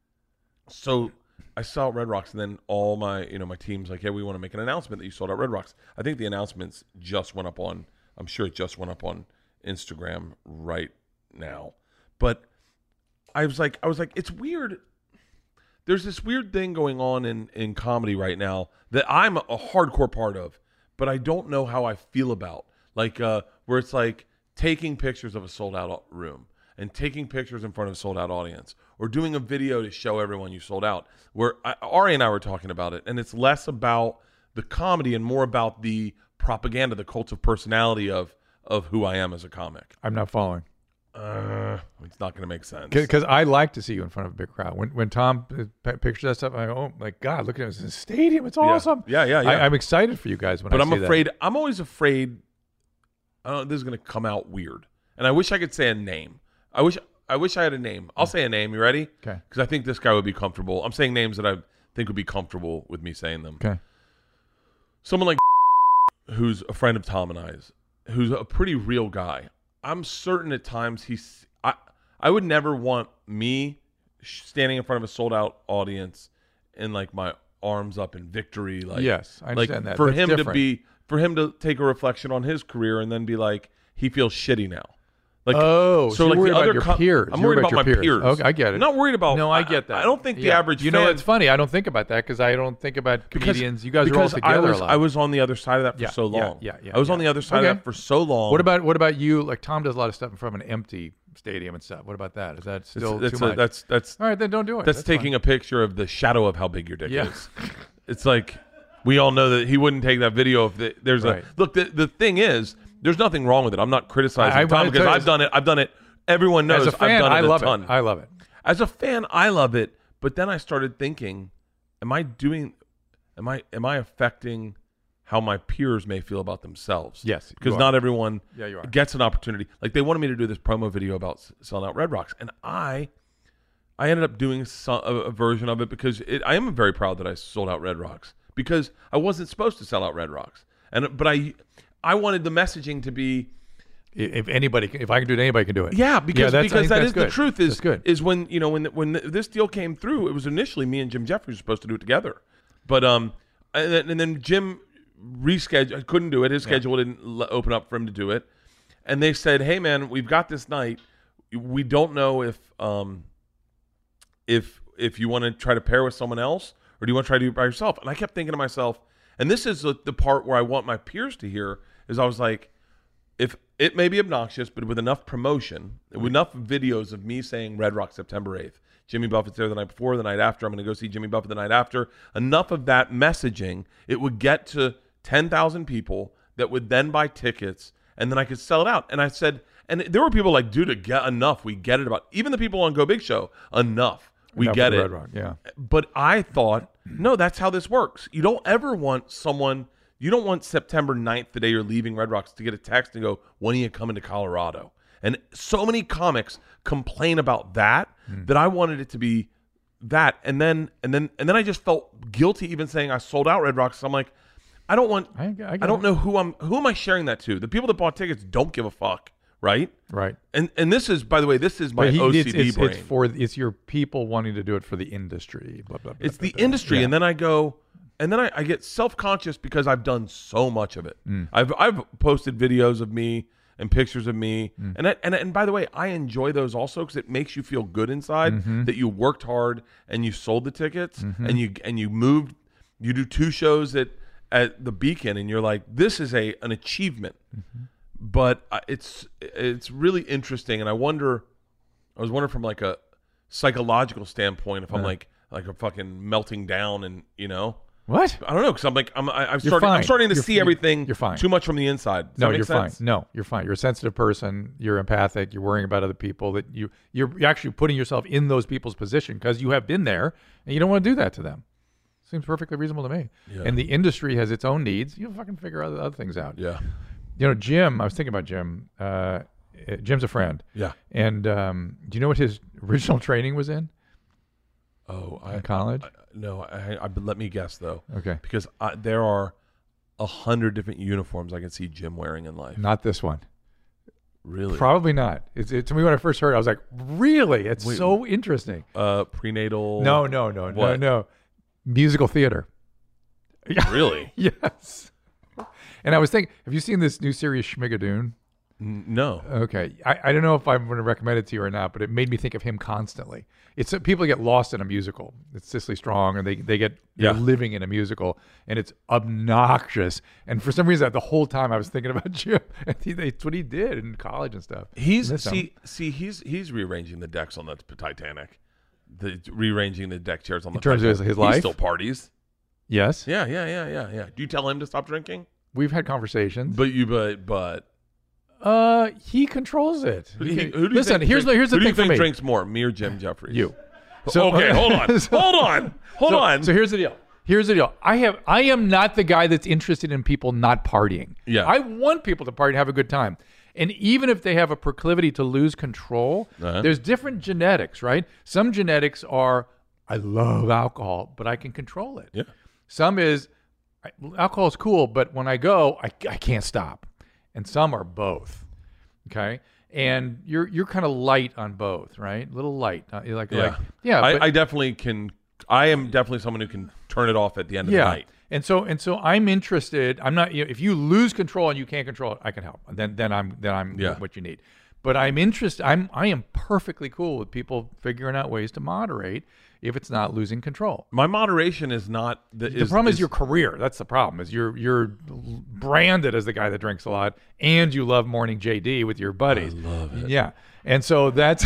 So I saw Red Rocks, and then all my you know my team's like, "Hey, we want to make an announcement that you sold out Red Rocks." I think the announcements just went up on. I'm sure it just went up on Instagram right now, but I was like, I was like, it's weird. There's this weird thing going on in in comedy right now that I'm a hardcore part of, but I don't know how I feel about. Like, uh, where it's like taking pictures of a sold out room and taking pictures in front of a sold out audience, or doing a video to show everyone you sold out. Where I, Ari and I were talking about it, and it's less about the comedy and more about the propaganda, the cult of personality of. of who I am as a comic. I'm not following. Uh, it's not going to make sense. Because I like to see you in front of a big crowd. When when Tom p- pictures that stuff, I go, oh my God, look at it. It's in a stadium. It's awesome. Yeah, yeah, yeah. I, I'm excited for you guys when but I I'm see afraid. that. I'm always afraid. I don't know. This is going to come out weird, and I wish I could say a name. I wish. I wish I had a name. I'll say a name. You ready? Okay. Because I think this guy would be comfortable. I'm saying names that I think would be comfortable with me saying them. Okay. Someone like who's a friend of Tom and I's, who's a pretty real guy. I'm certain at times he's. I I would never want me standing in front of a sold out audience and like my arms up in victory. Like Yes, I like understand that. for That's him to different. be for him to take a reflection on his career and then be like he feels shitty now. Like Oh, so you're worried about your co- peers. I'm You're worried worried about, about my your peers. peers. Okay, I get it. I'm not worried about. No, I get that. I, don't think the Yeah. average. You know, fan, it's funny. I don't think about that because I don't think about because, comedians. You guys are all because together I was, a lot. I was on the other side of that for Yeah, so yeah, long. yeah, yeah, I was yeah. on the other side Okay. of that for so long. What about what about you? Like Tom does a lot of stuff in front of an empty stadium and stuff. What about that? Is that still that's too a, much? that's that's all right, then don't do it. that's, That's taking fine. a picture of the shadow of how big your dick Yeah. is. It's like we all know that he wouldn't take that video if the, there's Right. a look. The, the thing is, there's nothing wrong with it. I'm not criticizing I- I Tom wanna because tell you I've done it. I've done it. Everyone knows As a fan, I've done it I a love ton. it. I love it. As a fan, I love it. But then I started thinking, am I doing? Am I am I affecting how my peers may feel about themselves? Yes, you because are. not everyone Yeah, you are. gets an opportunity. Like they wanted me to do this promo video about s- selling out Red Rocks, and I, I ended up doing some, a, a version of it because it, I am very proud that I sold out Red Rocks because I wasn't supposed to sell out Red Rocks, and but I, I wanted the messaging to be. If anybody, can, if I can do it, anybody can do it. Yeah, because that's- I because think that that's is the good. truth. Is That's good. is when you know when when this deal came through, it was initially me and Jim Jeffries were supposed to do it together, but um, and then, and then Jim rescheduled, couldn't do it. His schedule didn't l- open up for him to do it, and they said, "Hey man, we've got this night. We don't know if um, if if you want to try to pair with someone else or do you want to try to do it by yourself?" And I kept thinking to myself, and this is the, the part where I want my peers to hear is I was like, if it may be obnoxious, but with enough promotion, with enough videos of me saying Red Rock September eighth, Jimmy Buffett's there the night before, the night after, I'm going to go see Jimmy Buffett the night after, enough of that messaging, it would get to ten thousand people that would then buy tickets, and then I could sell it out. And I said, and there were people like, dude, get enough. We get it about, even the people on Go Big Show, enough. We Enough get for it. Red Rock, yeah. But I thought, no, that's how this works. You don't ever want someone, you don't want September ninth, the day you're leaving Red Rocks, to get a text and go, when are you coming to Colorado? And so many comics complain about that, Hmm. that I wanted it to be that. And then, and then, and then I just felt guilty even saying I sold out Red Rocks. So I'm like, I don't want, I- I I, get don't it. know who I'm, who am I sharing that to? The people that bought tickets don't give a fuck. Right. Right. And, and this is, by the way, this is my But he- O C D it's, it's, brain. it's for it's your people wanting to do it for the industry. Blah, blah, blah, It's blah, the blah. industry, Yeah. and then I go, and then I, I get self conscious because I've done so much of it. Mm. I've I've posted videos of me and pictures of me, Mm. and I, and and by the way, I enjoy those also because it makes you feel good inside Mm-hmm. that you worked hard and you sold the tickets and you and you moved. You do two shows at at the Beacon, and you're like, this is a an achievement. Mm-hmm. But uh, it's it's really interesting, and I wonder, I was wondering from like a psychological standpoint if I'm Uh. like like a fucking melting down, and you know, What? I don't know, because I'm like I'm I, I'm You're starting I'm fine. starting to You're see f- everything you're fine. too much from the inside. Does No, that make you're sense? fine. No, you're fine. You're a sensitive person. You're empathic. You're worrying about other people. That you you're you're actually putting yourself in those people's position because you have been there, and you don't want to do that to them. Seems perfectly reasonable to me. Yeah. And the industry has its own needs. You fucking figure other, other things out. Yeah, You know, Jim. I was thinking about Jim. Uh, Jim's a friend. yeah. And um, do you know what his original training was in? Oh, I, In college? I, no, I, I, let me guess though, Okay. because I, there are a hundred different uniforms I can see Jim wearing in life. Not this one. Really? Probably not. It's, it, to me, when I first heard it, I was like, really? It's Wait. so interesting. uh, prenatal. No, no, no, no, What? no. Musical theater. Yeah. Really? Yes. And I was thinking, have you seen this new series, Schmigadoon? N- no. Okay. I, I don't know if I'm going to recommend it to you or not, but it made me think of him constantly. It's uh, people get lost in a musical. It's Cicely Strong, and they, they get they're Yeah. living in a musical, and it's obnoxious. And for some reason, the whole time I was thinking about Jim. And he, that's what he did in college and stuff. He's Miss him. see see he's he's rearranging the decks on the Titanic, the rearranging the deck chairs on the terms of Titanic. his- his He life? still parties. Yes, Yeah, yeah, yeah, yeah, yeah. Do you tell him to stop drinking? we've had conversations. But you but but Uh, he controls it. Who, He do can- you- who do you listen, think here's drink- the here's the who do thing you think for me. drinks more, me or Jim Jeffries? You. okay, hold on, so- hold on, hold so, on. So here's the deal. Here's the deal. I have I am not the guy that's interested in people not partying. Yeah. I want people to party and have a good time. And even if they have a proclivity to lose control, Uh-huh. there's different genetics, right? Some genetics are I love alcohol, but I can control it. Yeah. Some is I- alcohol is cool, but when I go, I, I can't stop. And some are both. Okay? And you're you're kind of light on both, right? A little light. Uh, You're like Yeah, like yeah, I, but- I definitely can. I am definitely someone who can turn it off at the end of yeah. the night. And so and so I'm interested. I'm not. You know, if you lose control and you can't control it, I can help. And then then I'm then I'm Yeah. what you need. But I'm interested. I'm I am perfectly cool with people figuring out ways to moderate if it's not losing control. My moderation is not the. The problem is, your career. That's the problem. Is you're you're branded as the guy that drinks a lot, and you love morning J D with your buddies. I love it. Yeah, and so that's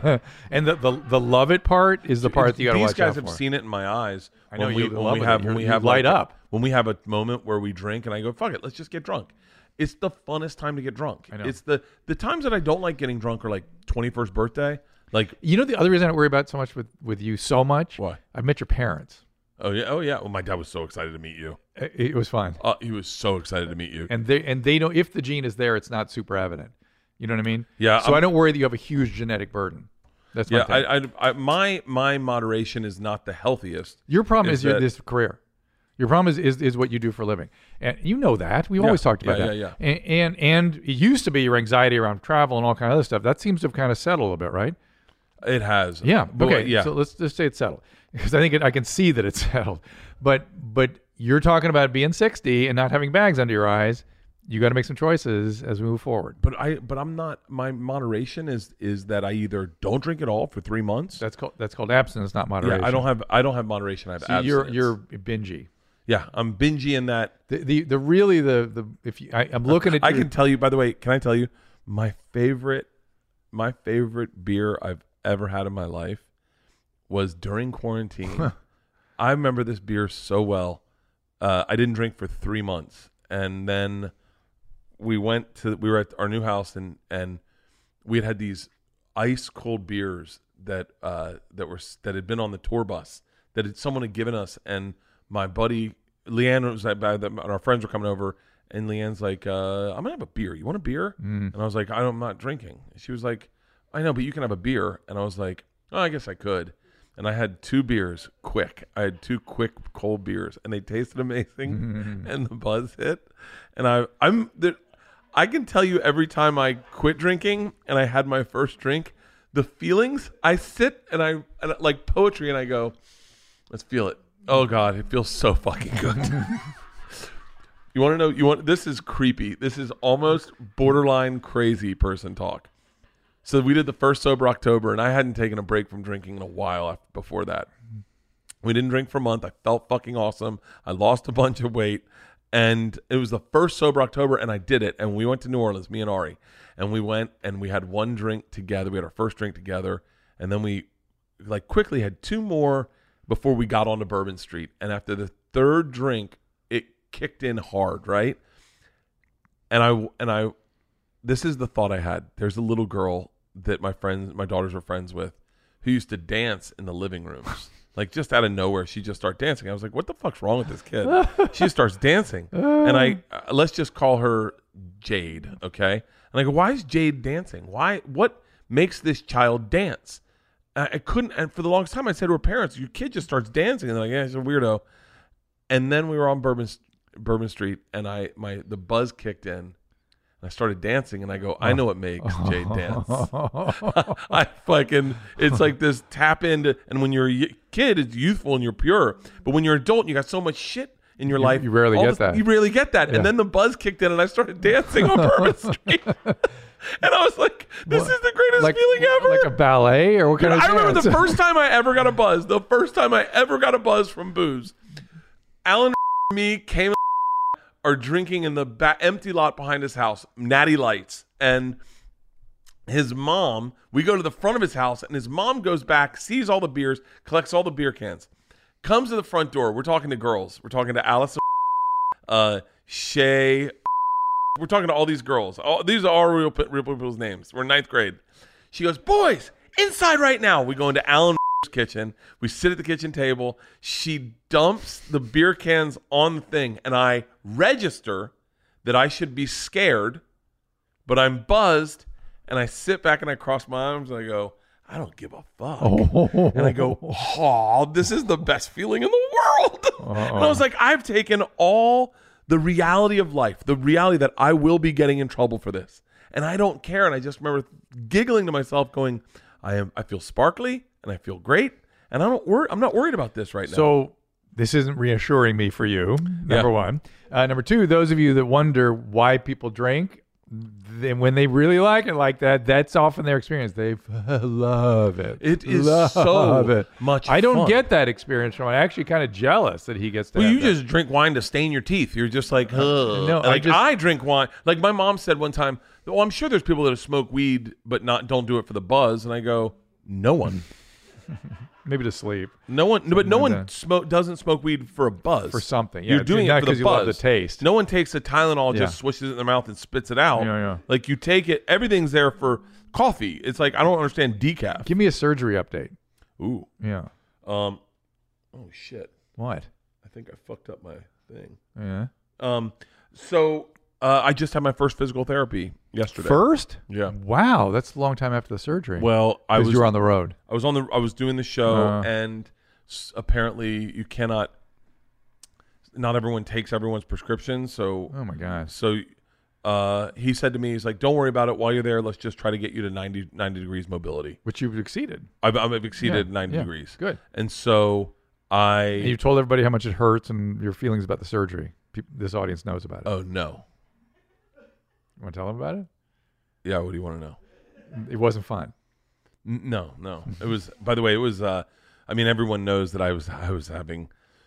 and the, the the love it part is the part that you got to These watch guys out have for. seen it in my eyes. I know when you we, love when we it. have You're- when we you have light like, up. when we have a moment where we drink and I go, fuck it, let's just get drunk. It's the funnest time to get drunk. I know. It's the the times that I don't like getting drunk are like twenty-first birthday. Like, You know the other reason I don't worry about so much with with you so much. Why? I met your parents. oh yeah, oh yeah. Well, my dad was so excited to meet you. It, it was fun, Uh, he was so excited to meet you. and they and they know if the gene is there, it's not super evident. You know what I mean? Yeah, So I'm- I don't worry that you have a huge genetic burden. That's my Yeah, thing. I, I, I, my my moderation is not the healthiest. Your problem is is, your that- this career. Your problem is, is is what you do for a living, and you know that. We've Yeah, always talked about yeah, that. yeah, And, and and it used to be your anxiety around travel and all kind of other stuff. That seems to have kind of settled a bit, right? It has. Yeah. But, Okay. Yeah. So let's just say it's settled, because I think it, I can see that it's settled. But but you're talking about being sixty and not having bags under your eyes. You got to make some choices as we move forward. But I but I'm not. My moderation is is that I either don't drink at all for three months. That's called that's called abstinence, not moderation. Yeah, I don't have I don't have moderation. I have So you're abstinence. you're bingy. yeah, I'm bingy in that. The the, the really the the if you I, I'm looking at I your, can tell you. By the way, can I tell you my favorite my favorite beer I've ever had in my life was during quarantine. I remember this beer so well. Uh, I didn't drink for three months, and then we went to we were at our new house, and and we had had these ice cold beers that uh, that were that had been on the tour bus that had, someone had given us, and my buddy Leanne was at, and our friends were coming over, and Leanne's like, uh, "I'm gonna have a beer. You want a beer?" Mm. And I was like, "I don't, I'm not drinking." She was like, "I know, but you can have a beer." And I was like, "Oh, I guess I could." And I had two beers quick. I had two quick cold beers, and they tasted amazing. And the buzz hit, and I I'm there. I can tell you every time I quit drinking and I had my first drink, the feelings. I sit and I and like poetry, and I go, "Let's feel it." Oh God, it feels so fucking good. You want to know? You want this is creepy. This is almost borderline crazy person talk. So we did the first sober October, and I hadn't taken a break from drinking in a while after, before that. We didn't drink for a month. I felt fucking awesome. I lost a bunch of weight, and it was the first sober October, and I did it. And we went to New Orleans, me and Ari, and we went and we had one drink together. We had our first drink together, and then we like quickly had two more before we got onto Bourbon Street. And after the third drink, it kicked in hard, right? And I and I. This is the thought I had. There's a little girl that my friends, my daughters were friends with, who used to dance in the living rooms. Like just out of nowhere, she just started dancing. I was like, what the fuck's wrong with this kid? She just starts dancing. And I, uh, let's just call her Jade, okay? And I go, why is Jade dancing? Why, what makes this child dance? I, I couldn't, and for the longest time I said to her parents, your kid just starts dancing. And they're like, yeah, he's a weirdo. And then we were on Bourbon, Bourbon Street, and I, my, the buzz kicked in. I started dancing, and I go, I know what makes Jade dance. I fucking, it's like this tap into, and when you're a y- kid, it's youthful and you're pure. But when you're an adult and you got so much shit in your You- life, you rarely all get this- that. You rarely get that. Yeah. And then the buzz kicked in, and I started dancing on Bourbon Street. And I was like, this What? is the greatest like, feeling ever. Like a ballet or what kind Dude, of I remember dance? the first time I ever got a buzz, the first time I ever got a buzz from booze. Alan and me came are drinking in the ba- empty lot behind his house, Natty Lights. And his mom, we go to the front of his house, and his mom goes back, sees all the beers, collects all the beer cans, comes to the front door. We're talking to girls. We're talking to Alice, uh, Shay, we're talking to all these girls. All, these are all real, real people's names. We're in ninth grade. She goes, boys, inside right now. We go into Alan kitchen. We sit at the kitchen table. She dumps the beer cans on the thing, and I register that I should be scared, but I'm buzzed, and I sit back and I cross my arms and I go, I don't give a fuck. Oh. And I go, oh, this is the best feeling in the world. Uh-oh. And I was like, I've taken all the reality of life, the reality that I will be getting in trouble for this, and I don't care. And I just remember giggling to myself going, I am, I feel sparkly and I feel great, and I don't worry. I'm not worried about this right now. So this isn't reassuring me for you. Number Yeah. one. Uh, number two, those of you that wonder why people drink, then when they really like it like that, that's often their experience. They love it. It is love so it. much I don't fun. get that experience from. I'm actually kind of jealous that he gets to. Well, have you that. just drink wine to stain your teeth. You're just like, Ugh. No, And I like just- I drink wine. Like my mom said one time, "Oh, I'm sure there's people that smoke weed but not don't do it for the buzz." And I go, "No one, maybe to sleep no one, but no like one that. smoke doesn't smoke weed for a buzz for something. Yeah, You're doing not it for the you buzz. love the taste. No one takes a Tylenol, Yeah. just swishes it in their mouth and spits it out. Yeah, yeah. Like you take it. Everything's there for coffee. It's like I don't understand decaf. Give me a surgery update. Ooh. Yeah. Um. Oh shit. What? I think I fucked up my thing. Yeah. Um. So uh, I just had my first physical therapy yesterday. First? Yeah. Wow, that's a long time after the surgery. Well, I because was you were on the road. I was on the I was doing the show, Uh. and s- apparently you cannot. Not everyone takes everyone's prescription, so Oh my God. so uh, he said to me, he's like, "Don't worry about it. While you're there, let's just try to get you to ninety, ninety degrees mobility." Which you've exceeded. I've, I've exceeded Yeah, ninety yeah, degrees, Good. and so I. And you told everybody how much it hurts and your feelings about the surgery. Peop this audience knows about it. oh no, You want to tell them about it? yeah. What do you want to know? It wasn't fun. N- No, no. It was. By the way, it was. Uh, I mean, everyone knows that I was. I was having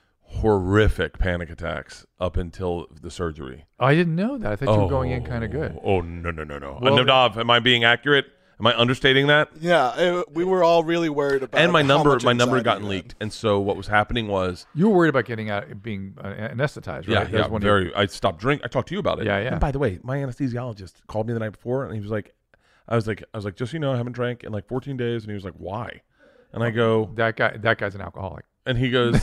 horrific panic attacks up until the surgery. Oh, I didn't know that. I thought you were going in kind of good. Oh no, no, no, no. Well, uh, Nadav, am I being accurate? Am I understating that? Yeah, it, we were all really worried about. And my how number, much my number had anxiety gotten you had. leaked, and so what was happening was, You were worried about getting out, being uh, anesthetized, right? yeah, That yeah, was one of very. I stopped drink. I talked to you about it. Yeah, yeah. And by the way, my anesthesiologist called me the night before, and he was like, I was like, I was like, just so you know, I haven't drank in like fourteen days, and he was like, why? And I go, That guy. That guy's an alcoholic. and he goes,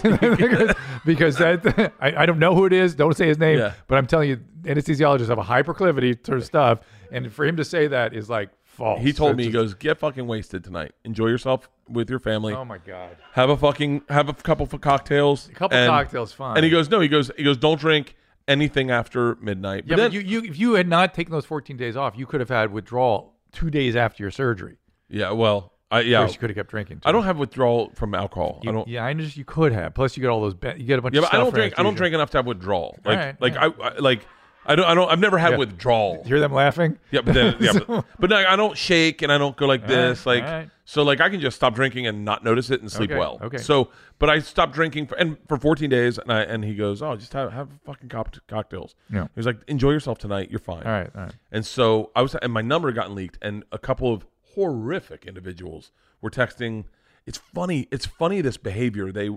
because that I, I don't know who it is. Don't say his name. Yeah. But I'm telling you, anesthesiologists have a high proclivity to stuff, and for him to say that is like false. he told It's me, he just- goes, get fucking wasted tonight. Enjoy yourself with your family. "Oh my God, Have a fucking, have a couple of cocktails. a couple and, cocktails, fine." And he goes, no, he goes, he goes, don't drink anything after midnight. "Yeah, then, but you, you, if you had not taken those fourteen days off, you could have had withdrawal two days after your surgery. yeah, well, I, Of yeah, course, you could have kept drinking. Too. I don't have withdrawal from alcohol. You, I don't. yeah, I just you could have. Plus, you get all those. Be- you get a bunch. Yeah, of but I stuff don't for drink. I don't anesthesia. drink enough to have withdrawal. Like, right, like yeah. I, I, like, I don't, I don't. I've never had Yeah. withdrawal. Hear them laughing? Yeah, but then, yeah, but, but no, I don't shake and I don't go like right, this. Like, all right. so, like, I can just stop drinking and not notice it and sleep Okay, well. okay. So, but I stopped drinking for and for fourteen days, and I and he goes, oh, just have have fucking cock- cocktails. Yeah. He was like, enjoy yourself tonight. You're fine. All right, all right. And so I was, and my number had gotten leaked, and a couple of horrific individuals were texting. It's funny. It's funny this behavior. They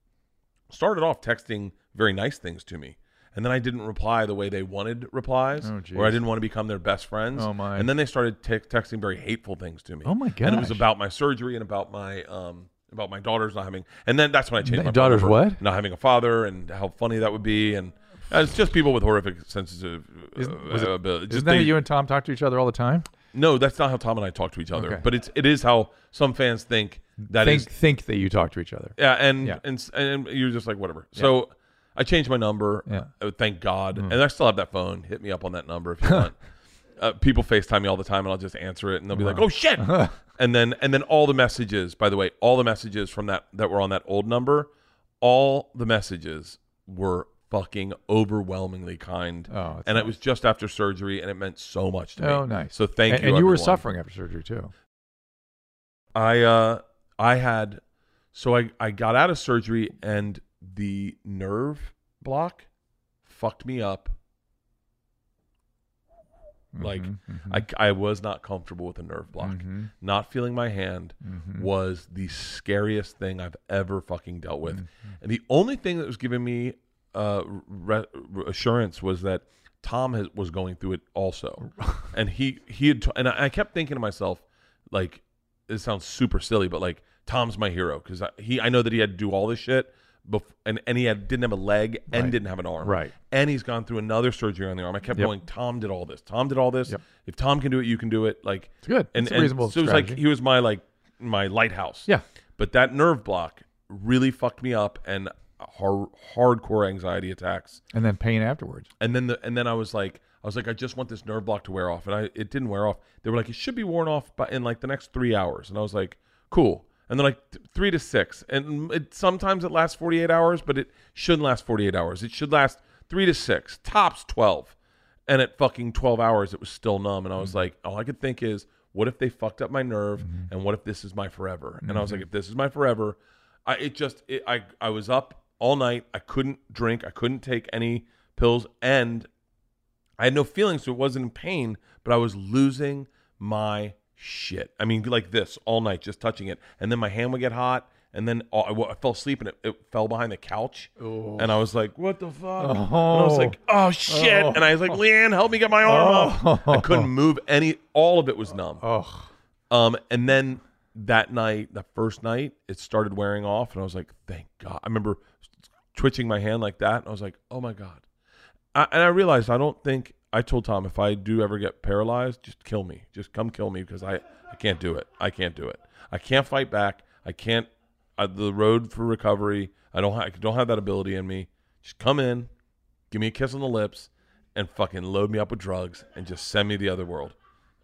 started off texting very nice things to me, and then I didn't reply the way they wanted replies, Oh, geez. or I didn't want to become their best friends. Oh, my. And then they started te- texting very hateful things to me. Oh, my And it was gosh. about my surgery and about my um about my daughters not having. And then that's when I changed Your my phone daughter's number, what? Not having a father, and how funny that would be, and. uh, It's just people with horrific sensitive. Uh, Isn't- was it- ability. Just Isn't that they- how you and Tom talk to each other all the time? no, that's not how Tom and I talk to each other. Okay. But it's it is how some fans think that think is. think that you talk to each other. Yeah, and Yeah. and and you're just like whatever. So I changed my number. Yeah. uh, thank God, and I still have that phone. Hit me up on that number if you want. Uh, people FaceTime me all the time, and I'll just answer it, and they'll be like, "Oh shit!" and then and then all the messages. By the way, all the messages from that that were on that old number, all the messages were fucking overwhelmingly kind. Oh, that's and it was just after surgery, and it meant so much to me. Oh, nice. So thank and, you. And you were everyone. suffering after surgery too. I uh I had so I I got out of surgery and the nerve block fucked me up. Like Mhm, mhm, I I was not comfortable with a nerve block. mhm, Not feeling my hand mhm. was the scariest thing I've ever fucking dealt with. Mm-hmm. And the only thing that was giving me uh re- re- assurance was that Tom has, was going through it also, and he he had t- and I, I kept thinking to myself, like, this sounds super silly, but like Tom's my hero because he I know that he had to do all this shit, bef- and and he had didn't have a leg and Right. didn't have an arm, Right. and he's gone through another surgery on the arm. I kept Yep. going, Tom did all this. Tom did all this. Yep. If Tom can do it, you can do it. Like It's good. And, It's a and reasonable so it was strategy. like he was my like my lighthouse. Yeah. But that nerve block really fucked me up and hard, hardcore anxiety attacks. And then pain afterwards. And then the and then I was like I was like I just want this nerve block to wear off, and I it didn't wear off. They were like it should be worn off by, in like the next three hours, and I was like cool. And they're like th- three to six, and it sometimes it lasts forty-eight hours, but it shouldn't last forty-eight hours. It should last three to six, tops twelve. And at fucking twelve hours, it was still numb, and I was Mm-hmm. like, all I could think is, what if they fucked up my nerve, mm-hmm. and what if this is my forever? And mm-hmm. I was like, if this is my forever, I it just it, I I was up all night. I couldn't drink. I couldn't take any pills, and I had no feelings, so it wasn't in pain, but I was losing my shit. I mean, like this all night, just touching it, and then my hand would get hot, and then I, I fell asleep, and it, it fell behind the couch, Oh. and I was like, "What the fuck?" Oh. And I was like, "Oh shit!" Oh. And I was like, "Leanne, help me get my arm Oh. up." I couldn't move any. All of it was numb. Oh. Um, and then that night, the first night, it started wearing off, and I was like, "Thank God!" I remember twitching my hand like that, and I was like, "Oh my God!" I, and I realized I don't think I told Tom if I do ever get paralyzed, just kill me, just come kill me because I I can't do it. I can't do it. I can't fight back. I can't. Uh, the road for recovery. I don't. Ha- I don't have that ability in me. Just come in, give me a kiss on the lips, and fucking load me up with drugs, and just send me to the other world.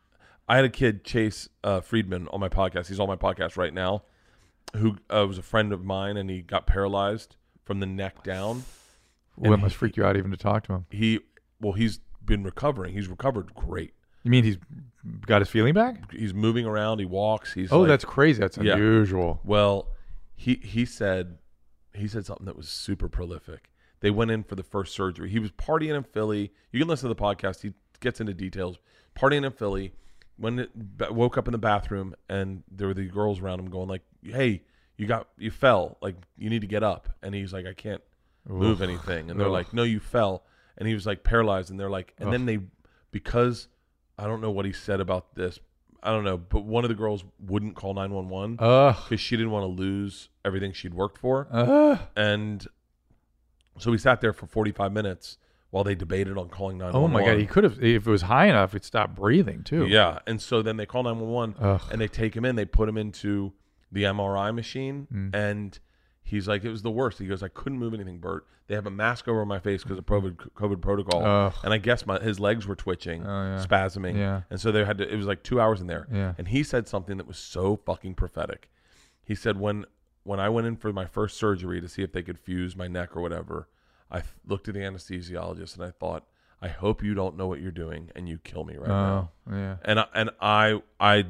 I had a kid, Chase uh, Friedman, on my podcast. He's on my podcast right now, who uh, was a friend of mine, and he got paralyzed from the neck down. Well, it must freak you out even to talk to him. He, well, he's been recovering. He's recovered great. You mean he's got his feeling back? He's moving around. He walks. He's Oh, like, that's crazy. That's Yeah. unusual. well. He he said he said something that was super prolific. They went in for the first surgery. He was partying in Philly. You can listen to the podcast. He gets into details. Partying in Philly. When it, woke up in the bathroom, and there were the girls around him going like, "Hey, you got you fell. Like you need to get up." And he's like, "I can't move anything." And they're Ugh. like, "No, you fell." And he was like paralyzed. And they're like, and Ugh. then they, because I don't know what he said about this. I don't know, but one of the girls wouldn't call nine one one Ugh. because she didn't want to lose everything she'd worked for. Ugh. And so we sat there for forty-five minutes while they debated on calling nine one one. Oh my God. He could have, if it was high enough, he'd stop breathing too. Yeah. And so then they call nine one one Ugh. and they take him in. They put him into the M R I machine. Mm. And he's like, it was the worst. He goes, I couldn't move anything, Bert. They have a mask over my face because of COVID, COVID protocol. Ugh. And I guess my his legs were twitching, Oh, yeah. spasming. Yeah. And so they had to, it was like two hours in there. Yeah. And he said something that was so fucking prophetic. He said, when when I went in for my first surgery to see if they could fuse my neck or whatever, I th- looked at the anesthesiologist and I thought, I hope you don't know what you're doing and you kill me right now. Oh, yeah. And I, and I I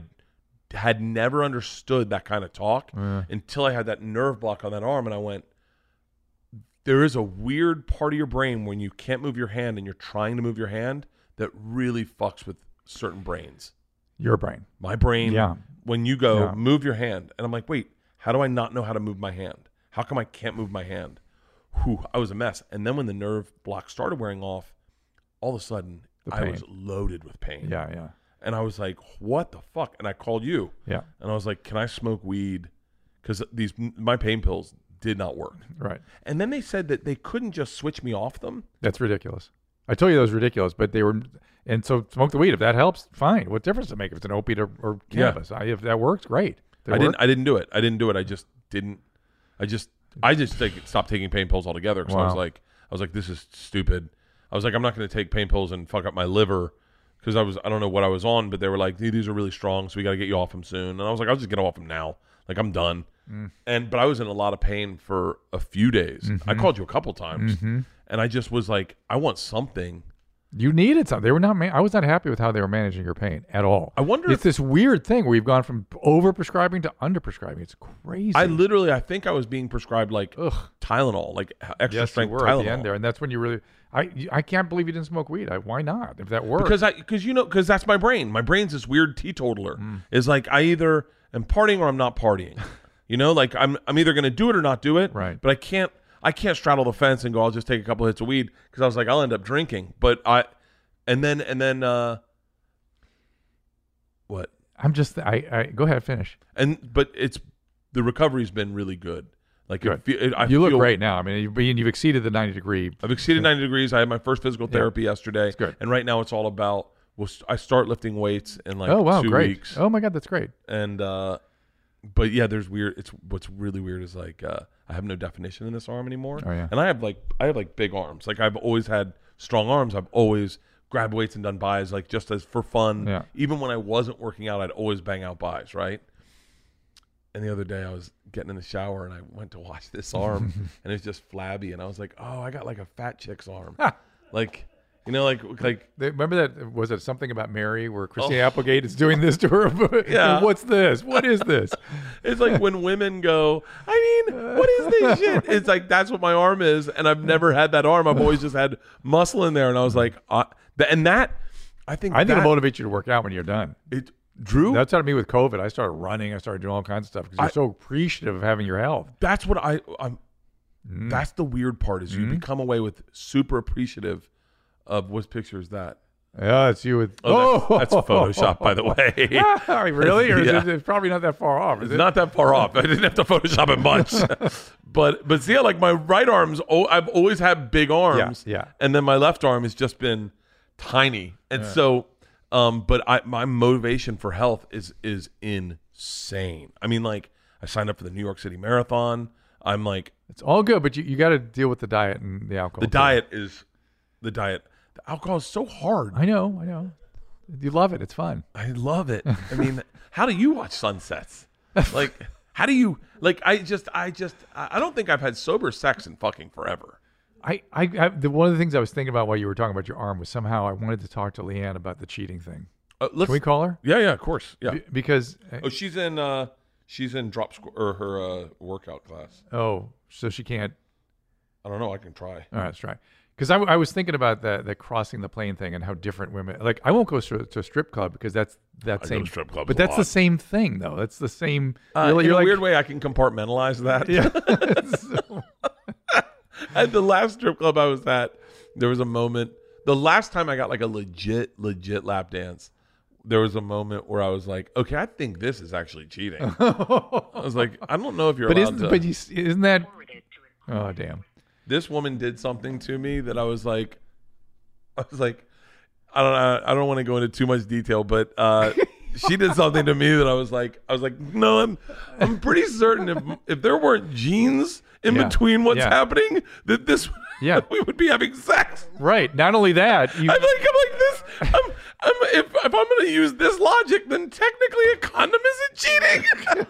had never understood that kind of talk Yeah. until I had that nerve block on that arm, and I went, there is a weird part of your brain when you can't move your hand and you're trying to move your hand that really fucks with certain brains. Your brain. My brain, Yeah. when you go, Yeah. move your hand, and I'm like, wait, how do I not know how to move my hand? How come I can't move my hand? Whew, I was a mess. And then when the nerve block started wearing off, all of a sudden, The I pain. was loaded with pain. Yeah. Yeah. And I was like, what the fuck? And I called you. Yeah. And I was like, can I smoke weed? Because these my pain pills did not work. Right. And then they said that they couldn't just switch me off them. That's ridiculous. I told you that was ridiculous, but they were, and so smoke the weed. If that helps, fine. What difference does it make if it's an opiate or, or Yeah. cannabis? I, if that works, great. They I work? didn't I didn't do it. I didn't do it. I just didn't. I just I just take, stopped taking pain pills altogether because I was Wow. like I was like this is stupid. I was like I'm not going to take pain pills and fuck up my liver because I was I don't know what I was on, but they were like these are really strong, so we got to get you off them soon. And I was like I'll just get off them now. Like I'm done. Mm. And but I was in a lot of pain for a few days. Mm-hmm. I called you a couple times, and I just was like I want something. You needed something. They were not. Man- I was not happy with how they were managing your pain at all. I wonder It's if this weird thing where you've gone from over prescribing to under prescribing. It's crazy. I literally I think I was being prescribed like Ugh. Tylenol, like extra Yes, you strength were Tylenol. at the end there, and that's when you really. I I can't believe you didn't smoke weed. I, why not? If that works, Because I, because you know, because that's my brain. My brain's this weird teetotaler. Mm. Is like I either am partying or I'm not partying. You know, like I'm, I'm either gonna do it or not do it. Right. But I can't, I can't straddle the fence and go. I'll just take a couple hits of weed because I was like, I'll end up drinking. But I, And then and then uh, what? I'm just. I. I go ahead. Finish. And but it's the recovery's been really good. Like Good. It, it, I you look feel, great now. I mean, you've, you've exceeded the ninety degree. I've exceeded ninety degrees. I had my first physical therapy yesterday. That's good. And right now it's all about. Well, I start lifting weights in like Oh wow, two great. weeks. Oh my God, that's great. And uh, but yeah, there's weird. It's what's really weird is like uh, I have no definition in this arm anymore. Oh, yeah. And I have like I have like big arms. Like I've always had strong arms. I've always grabbed weights and done buys like just as for fun. Yeah. Even when I wasn't working out, I'd always bang out buys, right? And the other day I was getting in the shower and I went to wash this arm and it was just flabby and I was like, oh, I got like a fat chick's arm. Like, you know, like like They- Remember that? Was it something about Mary where Christina Applegate is doing this to her? Yeah. What's this? What is this? it's like when women go, I mean, what is this shit? It's like that's what my arm is, and I've never had that arm. I've always just had muscle in there, and I was like, uh, th- and that I think I think that, it'll motivate you to work out when you're done. it Drew. That's how me with COVID. I started running. I started doing all kinds of stuff because you're I- so appreciative of having your health. That's what I. I'm. Mm. That's the weird part is you Mm-hmm. become away with super appreciative of what picture is that? Yeah, it's you with. Oh, that's, that's Photoshop, by the way. Really? Or is Yeah. it, it's probably not that far off. Is It's it? not that far off. I didn't have to Photoshop it much. but but see, like my right arm's, oh, I've always had big arms. Yeah, yeah. And then my left arm has just been tiny. And so, um, but I my motivation for health is is insane. I mean, like I signed up for the New York City Marathon. I'm like It's all good, but you, you got to deal with the diet and the alcohol. the too. diet is the diet. The alcohol is so hard. I know, I know. You love it. It's fun. I love it. I mean, how do you watch sunsets? Like, how do you like? I just, I just, I I don't think I've had sober sex in fucking forever. I, I, I the, one of the things I was thinking about while you were talking about your arm was somehow I wanted to talk to Leanne about the cheating thing. Uh, let's, Can we call her? yeah, yeah, of course, yeah. Be- because Oh, she's in, uh she's in drop squ- or her uh, workout class. oh, so she can't. I don't know. I can try. All right, let's try. Because I, I was thinking about that that crossing the plane thing and how different women like. I won't go to, to a strip club because that's that I go same to strip clubs but a that's lot. the same thing though. That's the same. Uh, you're, in you're a like, weird way, I can compartmentalize that. Yeah. So- At the last strip club I was at, there was a moment. The last time I got like a legit, legit lap dance, there was a moment where I was like, okay, I think this is actually cheating. I was like, I don't know if you're but allowed isn't to. but you, isn't that? Oh damn. This woman did something to me that I was like, I was like, I don't know. I don't want to go into too much detail, but uh, she did something to me that I was like, I was like, no, I'm, I'm pretty certain if if there weren't genes in Yeah. between what's Yeah. happening, that this, Yeah. we would be having sex. Right. Not only that, you, I'm like, I'm like this. I'm, I'm if if I'm going to use this logic, then technically a condom isn't cheating.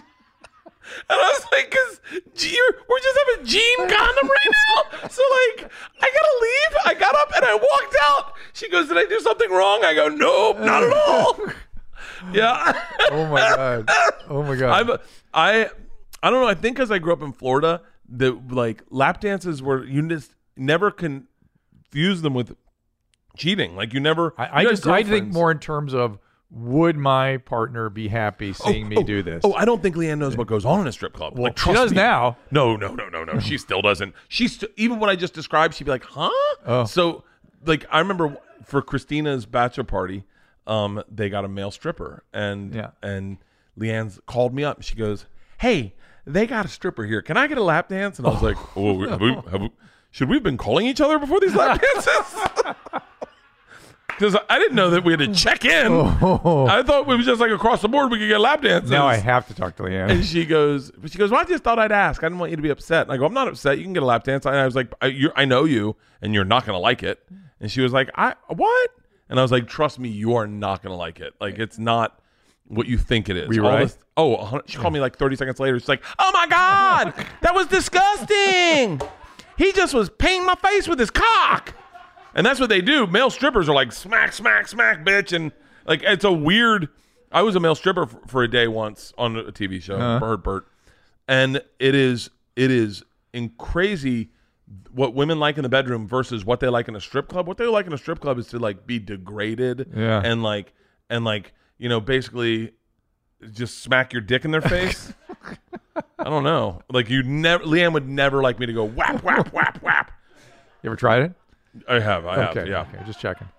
And I was like, because we're just having gene condom right now. So, like, I got to leave. I got up and I walked out. She goes, did I do something wrong? I go, nope, not at all. Yeah. oh my god. Oh my god. I'm, I, I don't know. I think because I grew up in Florida, the, like, lap dances were, you just never confuse them with cheating. Like, you never. I, I you had just I think girlfriends. more in terms of would my partner be happy seeing me oh, do this? Oh, I don't think Leanne knows what goes on in a strip club. Well, like, she trust does me. now. No, no, no, no, no. She still doesn't. She's st- even what I just described. She'd be like, "Huh?" Oh. So, like, I remember for Christina's bachelor party, um, they got a male stripper, and Yeah. and Leanne's called me up. And she goes, "Hey, they got a stripper here. Can I get a lap dance?" And I was like, "Oh, we- have we, have we, should we have been calling each other before these lap dances?" Because I didn't know that we had to check in. Oh. I thought it was just like across the board we could get lap dances. Now I have to talk to Leanne. And she goes, but she goes, well, I just thought I'd ask. I didn't want you to be upset. And I go, I'm not upset. You can get a lap dance. And I was like, I, you're, I know you, and you're not going to like it. And she was like, I what? And I was like, trust me, you are not going to like it. Like, it's not what you think it is. Were you All right? this- oh, a hundred- she called me like thirty seconds later. She's like, oh my God, that was disgusting. He just was painting my face with his cock. And that's what they do. Male strippers are like smack, smack, smack, bitch. And like, it's a weird. I was a male stripper for, for a day once on a T V show, Uh-huh. Bird Bert, and it is it is in crazy what women like in the bedroom versus what they like in a strip club. What they like in a strip club is to like be degraded, Yeah. and like and like you know basically just smack your dick in their face. I don't know. Like you never, Leanne would never like me to go whap, whap, whap, whap. You ever tried it? I have, I okay. have, yeah. Okay. Just checking.